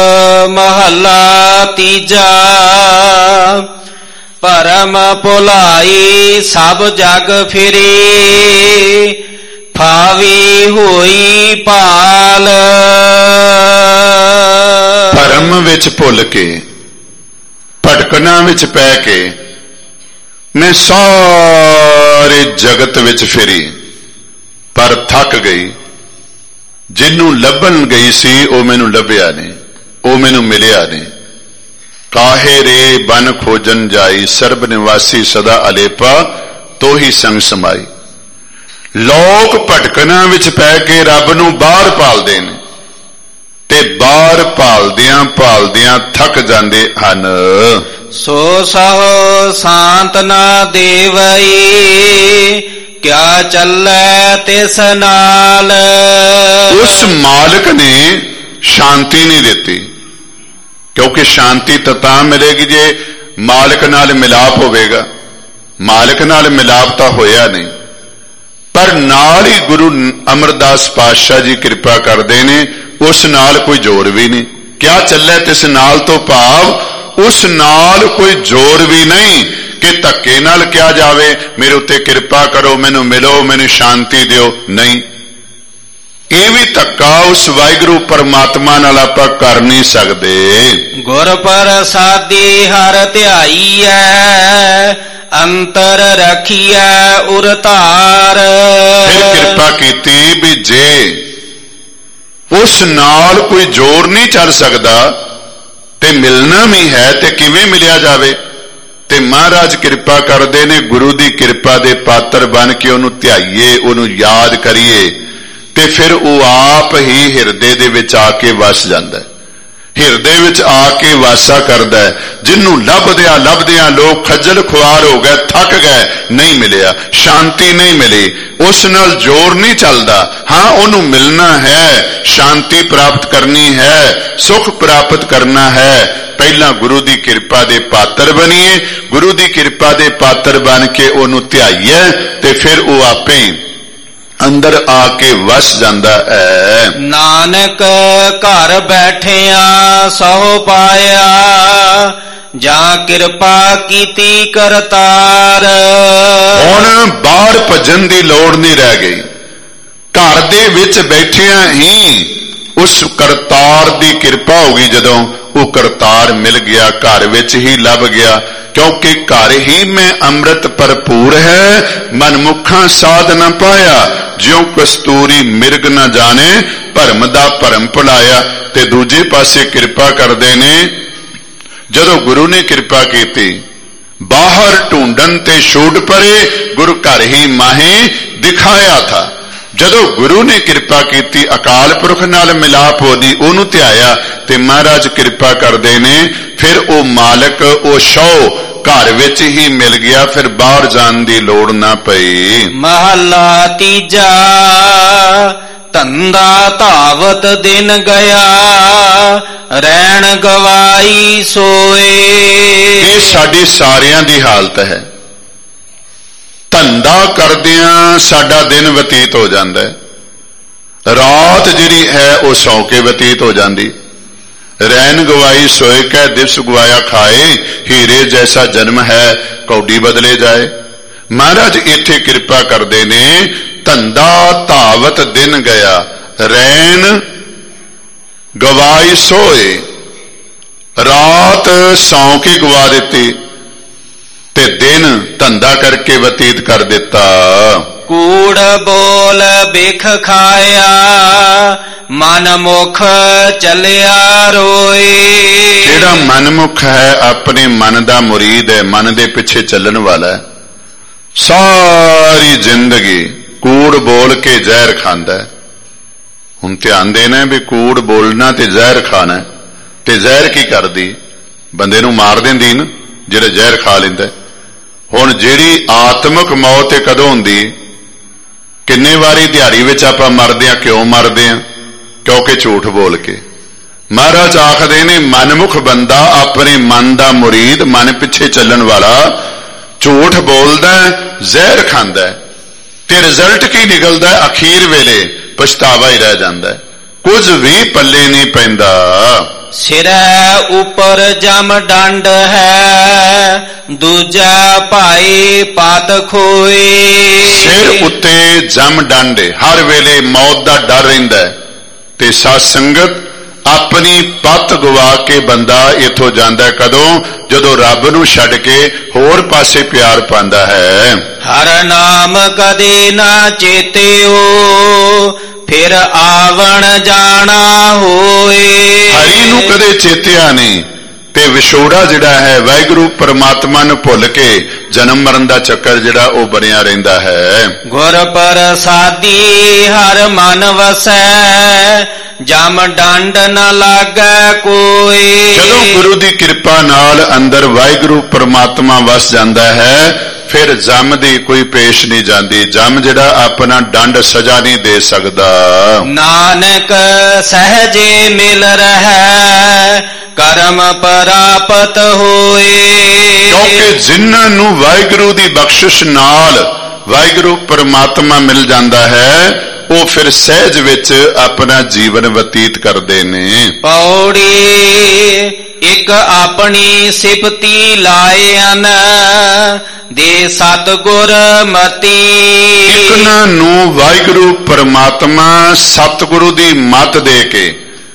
ਮਹਲਾ ਤੀਜਾ। ਪਰਮ ਭੁਲਾਈ ਸਭ ਜਗ ਫਿਰੀ ਫਾਵੀ ਹੋਈ ਭਾਲ। ਭਰਮ ਵਿੱਚ ਭੁੱਲ ਕੇ ਭਟਕਣਾ ਵਿੱਚ ਪੈ ਕੇ ਮੈਂ ਸਾਰੇ ਜਗਤ ਵਿੱਚ ਫਿਰੀ ਪਰ ਥੱਕ ਗਈ। ਜਿਹਨੂੰ ਲੱਭਣ ਗਈ ਸੀ ਉਹ ਮੈਨੂੰ ਲੱਭਿਆ ਨਹੀਂ, ਉਹ ਮੈਨੂੰ ਮਿਲਿਆ ਨਹੀਂ। ਕਾਹੇ ਰੇ ਬਨ ਖੋਜਨ ਜਾਈ ਸਰਬ ਨਿਵਾਸੀ ਸਦਾ ਅਲੇਪਾ ਤੋ ਹੀ ਸੰਗ ਸਮਾਈ। ਲੋਕ ਭਟਕਣਾ ਵਿੱਚ ਪੈ ਕੇ ਰੱਬ ਨੂੰ ਬਾਹਰ ਭਾਲਦੇ ਨੇ ਤੇ ਬਾਹਰ ਭਾਲਦਿਆਂ ਭਾਲਦਿਆਂ ਥੱਕ ਜਾਂਦੇ ਹਨ। ਸੋ ਸਹੁ ਸ਼ਾਂਤ ਨਾ ਦੇਵਈ ਕਿਆ ਚੱਲੈ ਤਿਸ ਨਾਲ। ਉਸ ਮਾਲਕ ਨੇ ਸ਼ਾਂਤੀ ਨਹੀਂ ਦਿੱਤੀ, ਕਿਉਂਕਿ ਸ਼ਾਂਤੀ ਤਾਂ ਤਾਂ ਮਿਲੇਗੀ ਜੇ ਮਾਲਕ ਨਾਲ ਮਿਲਾਪ ਹੋਵੇਗਾ। ਮਾਲਕ ਨਾਲ ਮਿਲਾਪ ਤਾਂ ਹੋਇਆ ਨਹੀਂ, ਪਰ ਨਾਲ ਹੀ ਗੁਰੂ ਅਮਰਦਾਸ ਪਾਤਸ਼ਾਹ ਜੀ ਕਿਰਪਾ ਕਰਦੇ ਨੇ ਉਸ ਨਾਲ ਕੋਈ ਜੋੜ ਵੀ ਨਹੀਂ। ਕਿਆ ਚੱਲੇ ਤਿਸ ਨਾਲ ਤੋਂ ਭਾਵ ਉਸ ਨਾਲ ਕੋਈ ਜੋੜ ਵੀ ਨਹੀਂ ਕਿ ਧੱਕੇ ਨਾਲ ਕਿਹਾ ਜਾਵੇ ਮੇਰੇ ਉੱਤੇ ਕਿਰਪਾ ਕਰੋ, ਮੈਨੂੰ ਮਿਲੋ, ਮੈਨੂੰ ਸ਼ਾਂਤੀ ਦਿਓ। ਨਹੀਂ, ਇਹ ਵੀ ਧੱਕਾ ਉਸ ਵਾਹਿਗੁਰੂ ਪਰਮਾਤਮਾ ਨਾਲ ਆਪਾਂ ਕਰ ਨਹੀਂ ਸਕਦੇ। ਗੁਰ ਪ੍ਰਸਾਦੀ ਹਰ ਧਿਆਈਐ ਅੰਤਰ ਰੱਖੀਐ ਉਰ ਧਾਰ। ਫਿਰ ਕਿਰਪਾ ਕੀਤੀ ਵੀ ਜੇ ਉਸ ਨਾਲ ਕੋਈ ਜੋਰ ਨਹੀਂ ਚੱਲ ਸਕਦਾ ਤੇ ਮਿਲਣਾ ਵੀ ਹੈ ਤੇ ਕਿਵੇਂ ਮਿਲਿਆ ਜਾਵੇ। ਤੇ ਮਹਾਰਾਜ ਕਿਰਪਾ ਕਰਦੇ ਨੇ ਗੁਰੂ ਦੀ ਕਿਰਪਾ ਦੇ ਪਾਤਰ ਬਣ ਕੇ ਉਹਨੂੰ ਧਿਆਈਏ, ਉਹਨੂੰ ਯਾਦ ਕਰੀਏ ਤੇ ਫਿਰ ਉਹ ਆਪ ਹੀ ਹਿਰਦੇ ਦੇ ਵਿੱਚ ਆ ਕੇ ਵਸ ਜਾਂਦਾ ਹੈ। ਹਿਰਦੇ ਵਿੱਚ ਆ ਕੇ ਵਾਸਾ ਕਰਦਾ ਹੈ। ਜਿਹਨੂੰ ਲੱਭਦਿਆਂ ਲੱਭਦਿਆਂ ਲੋਕ ਖੱਜਲ ਖੁਆਰ ਹੋ ਗਏ, ਥੱਕ ਗਏ, ਨਹੀਂ ਮਿਲਿਆ, ਸ਼ਾਂਤੀ ਨਹੀਂ ਮਿਲੀ, ਉਸ ਨਾਲ ਜ਼ੋਰ ਨਹੀਂ ਚੱਲਦਾ। ਹਾਂ, ਉਹਨੂੰ ਮਿਲਣਾ ਹੈ, ਸ਼ਾਂਤੀ ਪ੍ਰਾਪਤ ਕਰਨੀ ਹੈ, ਸੁਖ ਪ੍ਰਾਪਤ ਕਰਨਾ ਹੈ, ਪਹਿਲਾਂ ਗੁਰੂ ਦੀ ਕਿਰਪਾ ਦੇ ਪਾਤਰ ਬਣੀਏ। ਗੁਰੂ ਦੀ ਕਿਰਪਾ ਦੇ ਪਾਤਰ ਬਣ ਕੇ ਉਹਨੂੰ ਧਿਆਈਏ ਤੇ ਫਿਰ ਉਹ ਆਪੇ ਅੰਦਰ ਆ ਕੇ ਵਸ ਜਾਂਦਾ ਹੈ। ਨਾਨਕ ਘਰ ਬੈਠਿਆ ਸਹੁ ਪਾਇਆ, ਜਾਂ ਕਿਰਪਾ ਕੀਤੀ ਕਰਤਾਰ। ਹੁਣ ਬਾਹਰ ਭੱਜਣ ਦੀ ਲੋੜ ਨਹੀਂ ਰਹਿ ਗਈ। ਘਰ ਦੇ ਵਿੱਚ ਬੈਠਿਆਂ ਹੀ ਉਸ ਕਰਤਾਰ ਦੀ ਕਿਰਪਾ ਹੋ ਗਈ। ਜਦੋਂ ਉਹ ਕਰਤਾਰ ਮਿਲ ਗਿਆ, ਘਰ ਵਿੱਚ ਹੀ ਲੱਭ ਗਿਆ, ਕਿਉਂਕਿ ਘਰ ਹੀ ਮੈਂ ਅੰਮ੍ਰਿਤ ਭਰਪੂਰ ਹੈ, ਮਨਮੁਖਾਂ ਸਾਧ ਨਾ ਪਾਇਆ, ਜਿਉ ਕਸਤੂਰੀ ਮਿਰਗ ਨਾ ਜਾਣੇ, ਭਰਮ ਦਾ ਭਰਮ ਭੁਲਾਇਆ। ਤੇ ਦੂਜੇ ਪਾਸੇ ਕਿਰਪਾ ਕਰਦੇ ਨੇ, ਜਦੋਂ ਗੁਰੂ ਨੇ ਕਿਰਪਾ ਕੀਤੀ, ਬਾਹਰ ਢੂੰਡਣ ਤੇ ਛੂਟ ਪਰੇ, ਗੁਰੂ ਘਰ ਹੀ ਮਾਹੇ ਦਿਖਾਇਆ ਥਾ। ਜਦੋਂ ਗੁਰੂ ਨੇ ਕਿਰਪਾ ਕੀਤੀ, ਅਕਾਲ ਪੁਰਖ ਨਾਲ ਮਿਲਾਪ ਹੋਦੀ, ਉਹਨੂੰ ਧਿਆਇਆ ਤੇ ਮਹਾਰਾਜ ਕਿਰਪਾ ਕਰਦੇ ਨੇ, ਫਿਰ ਉਹ ਮਾਲਕ, ਉਹ ਸ਼ੌ ਘਰ ਵਿੱਚ ਹੀ ਮਿਲ ਗਿਆ, ਫਿਰ ਬਾਹਰ ਜਾਣ ਦੀ ਲੋੜ ਨਾ ਪਈ। ਮਹਲਾ ਤੀਜਾ। ਧੰਦਾ ਧਾਵਤ ਦਿਨ ਗਿਆ, ਰਹਿਣ ਗਵਾਈ ਸੋਏ। ਇਹ ਸਾਡੀ ਸਾਰਿਆਂ ਦੀ ਹਾਲਤ ਹੈ। ਧੰਦਾ ਕਰਦਿਆਂ ਸਾਡਾ ਦਿਨ ਬਤੀਤ ਹੋ ਜਾਂਦਾ ਹੈ, ਰਾਤ ਜਿਹੜੀ ਹੈ ਉਹ ਸੌਂ ਕੇ ਬਤੀਤ ਹੋ ਜਾਂਦੀ। ਰਹਿਣ ਗਵਾਈ ਸੋਏ ਕੈ, ਦਿਵਸ ਗਵਾਇਆ ਖਾਏ, ਹੀਰੇ ਜੈਸਾ ਜਨਮ ਹੈ ਕੌਡੀ ਬਦਲੇ ਜਾਏ। ਮਹਾਰਾਜ ਇੱਥੇ ਕਿਰਪਾ ਕਰਦੇ ਨੇ, ਧੰਦਾ ਧਾਵਤ ਦਿਨ ਗਿਆ, ਰਹਿਣ ਗਵਾਈ ਸੋਏ, ਰਾਤ ਸੌਂ ਕੇ ਗਵਾ ਦਿੱਤੀ ਤੇ ਦਿਨ ਧੰਦਾ ਕਰਕੇ ਬਤੀਤ ਕਰ ਦਿੱਤਾ। ਕੂੜ ਬੋਲ ਬਿਖ ਖਾਇਆ, ਮਨ ਮੁਖ ਚੱਲਿਆ ਰੋਏ। ਜਿਹੜਾ ਮਨਮੁਖ ਹੈ, ਆਪਣੇ ਮਨ ਦਾ ਮੁਰੀਦ ਹੈ, ਮਨ ਦੇ ਪਿੱਛੇ ਚੱਲਣ ਵਾਲਾ ਹੈ, ਸਾਰੀ ਜ਼ਿੰਦਗੀ ਕੂੜ ਬੋਲ ਕੇ ਜ਼ਹਿਰ ਖਾਂਦਾ ਹੈ। ਹੁਣ ਧਿਆਨ ਦੇਣਾ ਵੀ ਕੂੜ ਬੋਲਣਾ ਤੇ ਜ਼ਹਿਰ ਖਾਣਾ, ਤੇ ਜ਼ਹਿਰ ਕੀ ਕਰਦੀ? ਬੰਦੇ ਨੂੰ ਮਾਰ ਦਿੰਦੀ ਨਾ, ਜਿਹੜਾ ਜ਼ਹਿਰ ਖਾ ਲੈਂਦਾ। ਹੁਣ ਜਿਹੜੀ ਆਤਮਿਕ ਮੌਤ ਇਹ ਕਦੋਂ ਹੁੰਦੀ? ਕਿੰਨੇ ਵਾਰੀ ਦਿਹਾੜੀ ਵਿੱਚ ਆਪਾਂ ਮਰਦੇ ਹਾਂ। ਕਿਉਂ ਮਰਦੇ ਹਾਂ? ਕਿਉਂਕਿ ਝੂਠ ਬੋਲ ਕੇ। ਮਹਾਰਾਜ ਆਖਦੇ ਨੇ, ਮਨਮੁਖ ਬੰਦਾ, ਆਪਣੇ ਮਨ ਦਾ ਮੁਰੀਦ, ਮਨ ਪਿੱਛੇ ਚੱਲਣ ਵਾਲਾ, ਝੂਠ ਬੋਲਦਾ, ਜ਼ਹਿਰ ਖਾਂਦਾ, ਤੇ ਰਿਜ਼ਲਟ ਕੀ ਨਿਕਲਦਾ? ਅਖੀਰ ਵੇਲੇ ਪਛਤਾਵਾ ਹੀ ਰਹਿ ਜਾਂਦਾ, ਕੁਝ ਵੀ ਪੱਲੇ ਨਹੀਂ ਪੈਂਦਾ। ਸਿਰੈ ਉਪਰ ਜਮ ਡੰਡ ਹੈ, ਦੂਜਾ ਭਾਈ ਪਾਤ ਖੋਏ। ਸਿਰ ਉੱਤੇ ਜਮ ਡੰਡ, ਹਰ ਵੇਲੇ ਮੌਤ ਦਾ ਡਰ ਰਹਿੰਦਾ, ਤੇ ਸਾਧ ਸੰਗਤ ਆਪਣੀ ਪੱਤ ਗਵਾ ਕੇ ਬੰਦਾ ਇੱਥੋਂ ਜਾਂਦਾ। ਕਦੋਂ? ਜਦੋਂ ਰੱਬ ਨੂੰ ਛੱਡ ਕੇ ਹੋਰ ਪਾਸੇ ਪਿਆਰ ਪਾਉਂਦਾ ਹੈ। ਹਰ ਨਾਮ ਕਦੇ ਨਾ ਚੇਤਿਓ, ਫਿਰ ਆਵਣ ਜਾਣਾ ਹੋਏ। ਹਰੀ ਨੂੰ ਕਦੇ ਚੇਤਿਆ ਨਹੀਂ, ਤੇ ਵਿਛੋੜਾ ਜਿਹੜਾ ਹੈ ਵਾਹਿਗੁਰੂ ਪਰਮਾਤਮਾ ਨੂੰ ਭੁੱਲ ਕੇ ਜਨਮ ਮਰਨ ਦਾ ਚੱਕਰ ਜਿਹੜਾ ਉਹ ਬਣਿਆ ਰਹਿੰਦਾ ਹੈ। ਗੁਰ ਪ੍ਰਸਾਦੀ ਹਰ ਮਨ ਵਸੈ, ਜਮ ਡੰਡ ਨ ਲਾਗੈ ਕੋਈ। ਜਦੋਂ ਗੁਰੂ ਦੀ ਕਿਰਪਾ ਨਾਲ ਅੰਦਰ ਵਾਹਿਗੁਰੂ ਪਰਮਾਤਮਾ ਵਸ ਜਾਂਦਾ ਹੈ, ਫਿਰ ਜਮ ਦੀ ਕੋਈ ਪੇਸ਼ ਨਹੀਂ ਜਾਂਦੀ। ਜਮ ਜਿਹੜਾ ਆਪਣਾ ਡੰਡ ਸਜ਼ਾ ਨਹੀਂ ਦੇ ਸਕਦਾ। ਨਾਨਕ ਸਹਜੇ ਮਿਲ ਰਹਿ, ਕਰਮ ਪ੍ਰਾਪਤ ਹੋਏ। ਕਿਉਂਕਿ ਜਿਨ੍ਹਾਂ ਨੂੰ ਵਾਹਿਗੁਰੂ ਦੀ ਬਖਸ਼ਿਸ਼ ਨਾਲ ਵਾਹਿਗੁਰੂ ਪਰਮਾਤਮਾ ਮਿਲ ਜਾਂਦਾ ਹੈ, ਉਹ ਫਿਰ ਸਹਿਜ ਵਿੱਚ ਆਪਣਾ ਜੀਵਨ ਬਤੀਤ ਕਰਦੇ ਨੇ। ਪੌੜੀ ਇੱਕ ਆਪਣੀ ਸਿਫਤੀ ਲਾਇਨ, ਦੇ ਸਤਿਗੁਰ ਮਤੀ। ਇਕਨਾਂ ਨੂੰ ਵਾਹਿਗੁਰੂ ਪਰਮਾਤਮਾ ਸਤਿਗੁਰੂ ਦੀ ਮੱਤ ਦੇ ਕੇ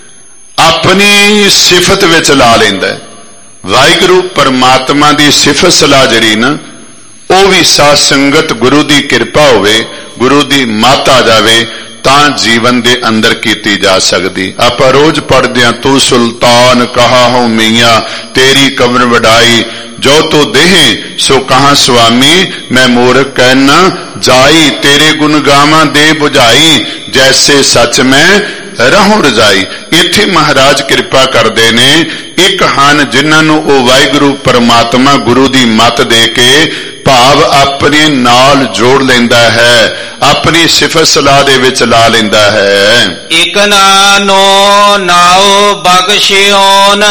ਆਪਣੀ ਸਿਫਤ ਵਿੱਚ ਲਾ ਲੈਂਦਾ। ਵਾਹਿਗੁਰੂ ਪਰਮਾਤਮਾ ਦੀ ਸਿਫਤ ਸਲਾਹ ਜਿਹੜੀ ਨਾ, ਉਹ ਵੀ ਸਾਧ ਸੰਗਤ ਗੁਰੂ ਦੀ ਕਿਰਪਾ ਹੋਵੇ, ਗੁਰੂ ਦੀ ਮੱਤ ਆ ਜਾਵੇ, ਤਾਂ ਜੀਵਨ ਦੇ ਅੰਦਰ ਕੀਤੀ ਜਾ ਸਕਦੀ। ਆਪਾਂ ਰੋਜ਼ ਪੜ੍ਹਦੇ ਹਾਂ, ਤੂੰ ਸੁਲਤਾਨ ਕਹਾ ਹੋ ਮੀਆਂ ਤੇਰੀ ਕਬਰ ਵਡਾਈ, ਜੋ ਤੂੰ ਦੇਹ ਸੋ ਕਹਾਂ ਸੁਆਮੀ ਮੈਂ ਮੂਰਖ ਕਹਿਣਾ ਜਾਈ, ਤੇਰੇ ਗੁਣ ਗਾਵਾਂ ਦੇ ਬੁਝਾਈ ਜੈਸੇ ਸੱਚ ਮੈਂ ਰਹੂੰ ਰਜਾਈ। ਇੱਥੇ ਮਹਾਰਾਜ ਕਿਰਪਾ ਕਰਦੇ ਨੇ, ਇੱਕ ਹਨ ਜਿਨ੍ਹਾਂ ਨੂੰ ਉਹ ਵਾਹਿਗੁਰੂ ਪਰਮਾਤਮਾ ਗੁਰੂ ਦੀ ਮੱਤ ਦੇ ਕੇ ਭਾਵ ਆਪਣੇ ਨਾਲ ਜੋੜ ਲੈਂਦਾ ਹੈ, ਆਪਣੀ ਸਿਫਤ ਸਲਾਹ ਦੇ ਵਿੱਚ ਲਾ ਲੈਂਦਾ ਹੈ। ਇਕ ਨਾਨੋ ਨਾਉ ਬਖਸ਼ਿਓਨ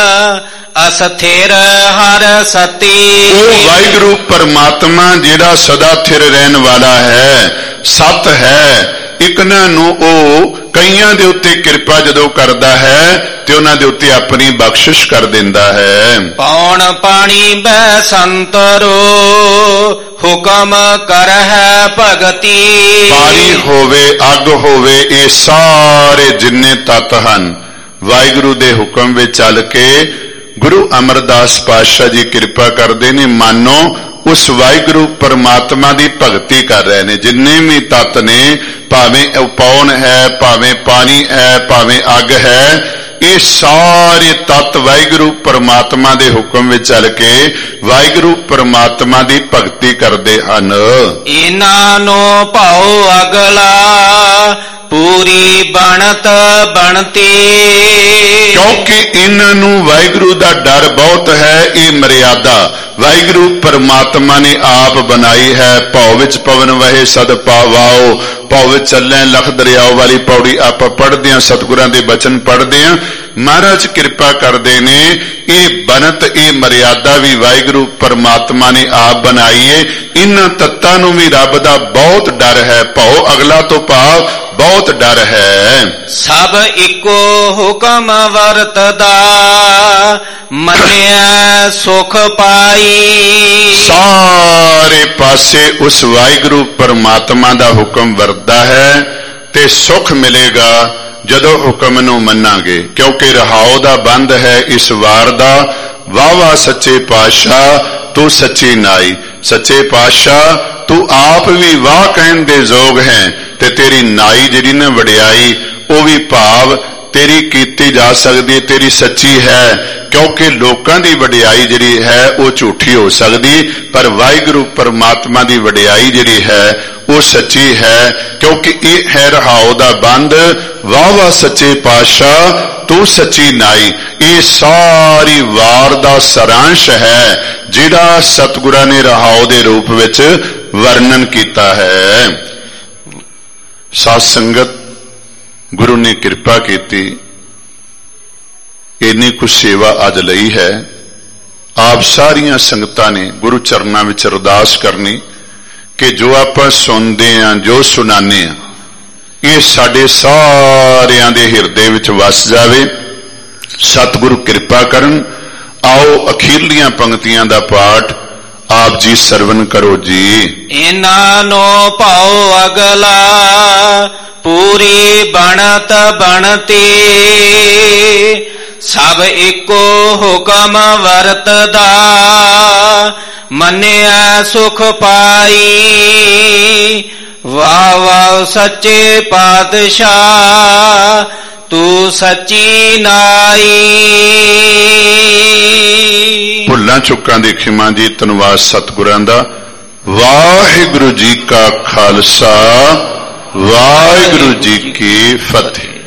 ਅਸਥਿਰ ਹਰ ਸਤੀ। ਉਹ ਵਾਹਿਗੁਰੂ ਪਰਮਾਤਮਾ ਜਿਹੜਾ ਸਦਾ ਥਿਰ ਰਹਿਣ ਵਾਲਾ ਹੈ, ਸਤ ਹੈ, ਇਕਨਾਂ ਨੂੰ ਉਹ ਕਈਆਂ ਦੇ ਉੱਤੇ ਕਿਰਪਾ ਜਦੋਂ ਕਰਦਾ ਹੈ ਤੇ ਉਹਨਾਂ ਦੇ ਉੱਤੇ ਆਪਣੀ ਬਖਸ਼ਿਸ਼ ਕਰ ਦਿੰਦਾ ਹੈ। ਪੌਣ ਪਾਣੀ ਬੈ ਸੰਤਰੋ ਹੁਕਮ ਕਰਹਿ ਭਗਤੀ। ਪਾਣੀ ਹੋਵੇ ਅੱਗ ਹੋਵੇ ਇਹ ਸਾਰੇ ਜਿੰਨੇ ਤੱਤ ਹਨ ਵਾਹਿਗੁਰੂ ਦੇ ਹੁਕਮ ਵਿੱਚ ਚੱਲ ਕੇ ਗੁਰੂ ਅਮਰਦਾਸ ਪਾਤਸ਼ਾਹ ਜੀ ਕਿਰਪਾ ਕਰਦੇ ਨੇ, ਮਾਨੋ ਉਸ ਵਾਹਿਗੁਰੂ ਪਰਮਾਤਮਾ ਦੀ ਭਗਤੀ ਕਰ ਰਹੇ ਨੇ। ਜਿੰਨੇ ਵੀ ਤੱਤ ਨੇ, ਭਾਵੇਂ ਉਹ ਪੌਣ ਹੈ, ਭਾਵੇਂ ਪਾਣੀ ਹੈ, ਭਾਵੇਂ ਅੱਗ ਹੈ, ਇਹ ਸਾਰੇ ਤੱਤ ਵਾਹਿਗੁਰੂ ਪਰਮਾਤਮਾ ਦੇ ਹੁਕਮ ਵਿੱਚ ਚੱਲ ਕੇ ਵਾਹਿਗੁਰੂ ਪਰਮਾਤਮਾ ਦੀ ਭਗਤੀ ਕਰਦੇ ਹਨ। ਇਹਨਾਂ ਨੂੰ ਭਾਉ ਅਗਲਾ ਪੂਰੀ ਬਣਤ ਬਣਤੀ। ਕਿਉਂਕਿ ਇਹਨਾਂ ਨੂੰ ਵਾਹਿਗੁਰੂ ਦਾ ਡਰ ਬਹੁਤ ਹੈ। ਇਹ ਮਰਿਆਦਾ ਵਾਹਿਗੁਰੂ ਪਰਮਾਤਮਾ ਨੇ ਆਪ ਬਣਾਈ ਹੈ। ਭਉ ਵਿੱਚ ਪਵਨ ਵਹੇ ਸਦ ਪਾਵਾਓ, ਭਉ ਵਿੱਚ ਚੱਲੇ ਲਖ ਦਰਿਆਓ ਵਾਲੀ ਪੌੜੀ ਆਪਾਂ ਪੜ੍ਹਦੇ ਹਾਂ, ਸਤਿਗੁਰਾਂ ਦੇ ਬਚਨ ਪੜ੍ਹਦੇ ਹਾਂ। ਮਹਾਰਾਜ ਕਿਰਪਾ ਕਰਦੇ ਨੇ, ਇਹ ਬਨਤ ਇਹ ਮਰਿਆਦਾ ਵੀ ਵਾਹਿਗੁਰੂ ਪਰਮਾਤਮਾ ਨੇ ਆਪ ਬਣਾਈ ਹੈ। ਇਹਨਾਂ ਤੱਤਾਂ ਨੂੰ ਵੀ ਰੱਬ ਦਾ ਬਹੁਤ ਡਰ ਹੈ। ਭਉ ਅਗਲਾ ਤੋਂ ਭਾਵ ਬਹੁਤ ਡਰ ਹੈ। ਸਭ ਇੱਕੋ ਹੁਕਮ ਵਰਤਦਾ ਮੰਨਿਆ ਸੁਖ ਪਾਈ। ਸਾਰੇ ਪਾਸੇ ਉਸ ਵਾਹਿਗੁਰੂ ਪਰਮਾਤਮਾ ਦਾ ਹੁਕਮ ਵਰਤਦਾ ਹੈ ਤੇ ਸੁਖ ਮਿਲੇਗਾ ਜਦੋਂ ਹੁਕਮ ਨੂੰ ਮੰਨਾਂਗੇ। ਕਿਉਂਕਿ ਰਹਾਉ ਦਾ ਬੰਦ ਹੈ ਇਸ ਵਾਰ ਦਾ, ਵਾਹ ਵਾਹ ਸੱਚੇ ਪਾਤਸ਼ਾਹ ਤੂੰ ਸੱਚੀ ਨਾਈ। ਸੱਚੇ ਪਾਤਸ਼ਾਹ ਤੂੰ ਆਪ ਵੀ ਵਾਹ ਕਹਿਣ ਦੇ ਯੋਗ ਹੈ ਤੇ ਤੇਰੀ ਨਾਈ ਜਿਹੜੀ ਨਾ ਵਡਿਆਈ ਉਹ ਵੀ ਭਾਵ ਤੇਰੀ ਕੀਤੀ ਜਾ ਸਕਦੀ, ਤੇਰੀ ਸੱਚੀ ਹੈ। ਕਿਉਂਕਿ ਲੋਕਾਂ ਦੀ ਵਡਿਆਈ ਜਿਹੜੀ ਹੈ ਉਹ ਝੂਠੀ ਹੋ ਸਕਦੀ, ਪਰ ਵਾਹਿਗੁਰੂ ਪਰਮਾਤਮਾ ਦੀ ਵਡਿਆਈ ਜਿਹੜੀ ਹੈ ਉਹ ਸੱਚੀ ਹੈ। ਕਿਉਂਕਿ ਇਹ ਹੈ ਰਹਾਉ ਦਾ ਬੰਦ, ਵਾਹ ਵਾਹ ਸੱਚੇ ਪਾਤਸ਼ਾਹ ਤੂੰ ਸੱਚੀ ਨਾਈ। ਇਹ ਸਾਰੀ ਵਾਰ ਦਾ ਸਾਰਾਂਸ਼ ਹੈ ਜਿਹੜਾ ਸਤਿਗੁਰਾਂ ਨੇ ਰਹਾਉ ਦੇ ਰੂਪ ਵਿੱਚ ਵਰਣਨ ਕੀਤਾ ਹੈ। ਸਾਧ ਸੰਗਤ, ਗੁਰੂ ਨੇ ਕਿਰਪਾ ਕੀਤੀ, ਇੰਨੀ ਕੁ ਸੇਵਾ ਅੱਜ ਲਈ ਹੈ। ਆਪ ਸਾਰੀਆਂ ਸੰਗਤਾਂ ਨੇ ਗੁਰੂ ਚਰਨਾਂ ਵਿੱਚ ਅਰਦਾਸ ਕਰਨੀ ਕਿ ਜੋ ਆਪਾਂ ਸੁਣਦੇ ਹਾਂ, ਜੋ ਸੁਣਾਉਂਦੇ ਹਾਂ, ਇਹ ਸਾਡੇ ਸਾਰਿਆਂ ਦੇ ਹਿਰਦੇ ਵਿੱਚ ਵਸ ਜਾਵੇ। ਸਤਿਗੁਰੂ ਕਿਰਪਾ ਕਰਨ। ਆਓ ਅਖੀਰਲੀਆਂ ਪੰਕਤੀਆਂ ਦਾ ਪਾਠ ਆਪ ਜੀ ਸਰਵਨ ਕਰੋ ਜੀ। ਇਹਨਾਂ ਨੂੰ ਭਾਉ ਅਗਲਾ ਪੂਰੀ ਬਣਤ ਬਣਤੀ। ਸਭ ਇੱਕੋ ਹੁਕਮ ਵਰਤਦਾ ਮੰਨਿਆ ਸੁਖ ਪਾਈ। ਵਾਹ ਵਾਹ ਸੱਚੇ ਪਾਤਸ਼ਾਹ ਤੂੰ ਸੱਚੀ ਨਾਈ। ਭੁੱਲਾਂ ਚੁੱਕਾਂ ਦੀ ਖਿਮਾ ਜੀ। ਧੰਨਵਾਦ ਸਤਿਗੁਰਾਂ ਦਾ। ਵਾਹਿਗੁਰੂ ਜੀ ਕਾ ਖਾਲਸਾ, ਵਾਹਿਗੁਰੂ ਜੀ ਕੀ ਫਤਿਹ।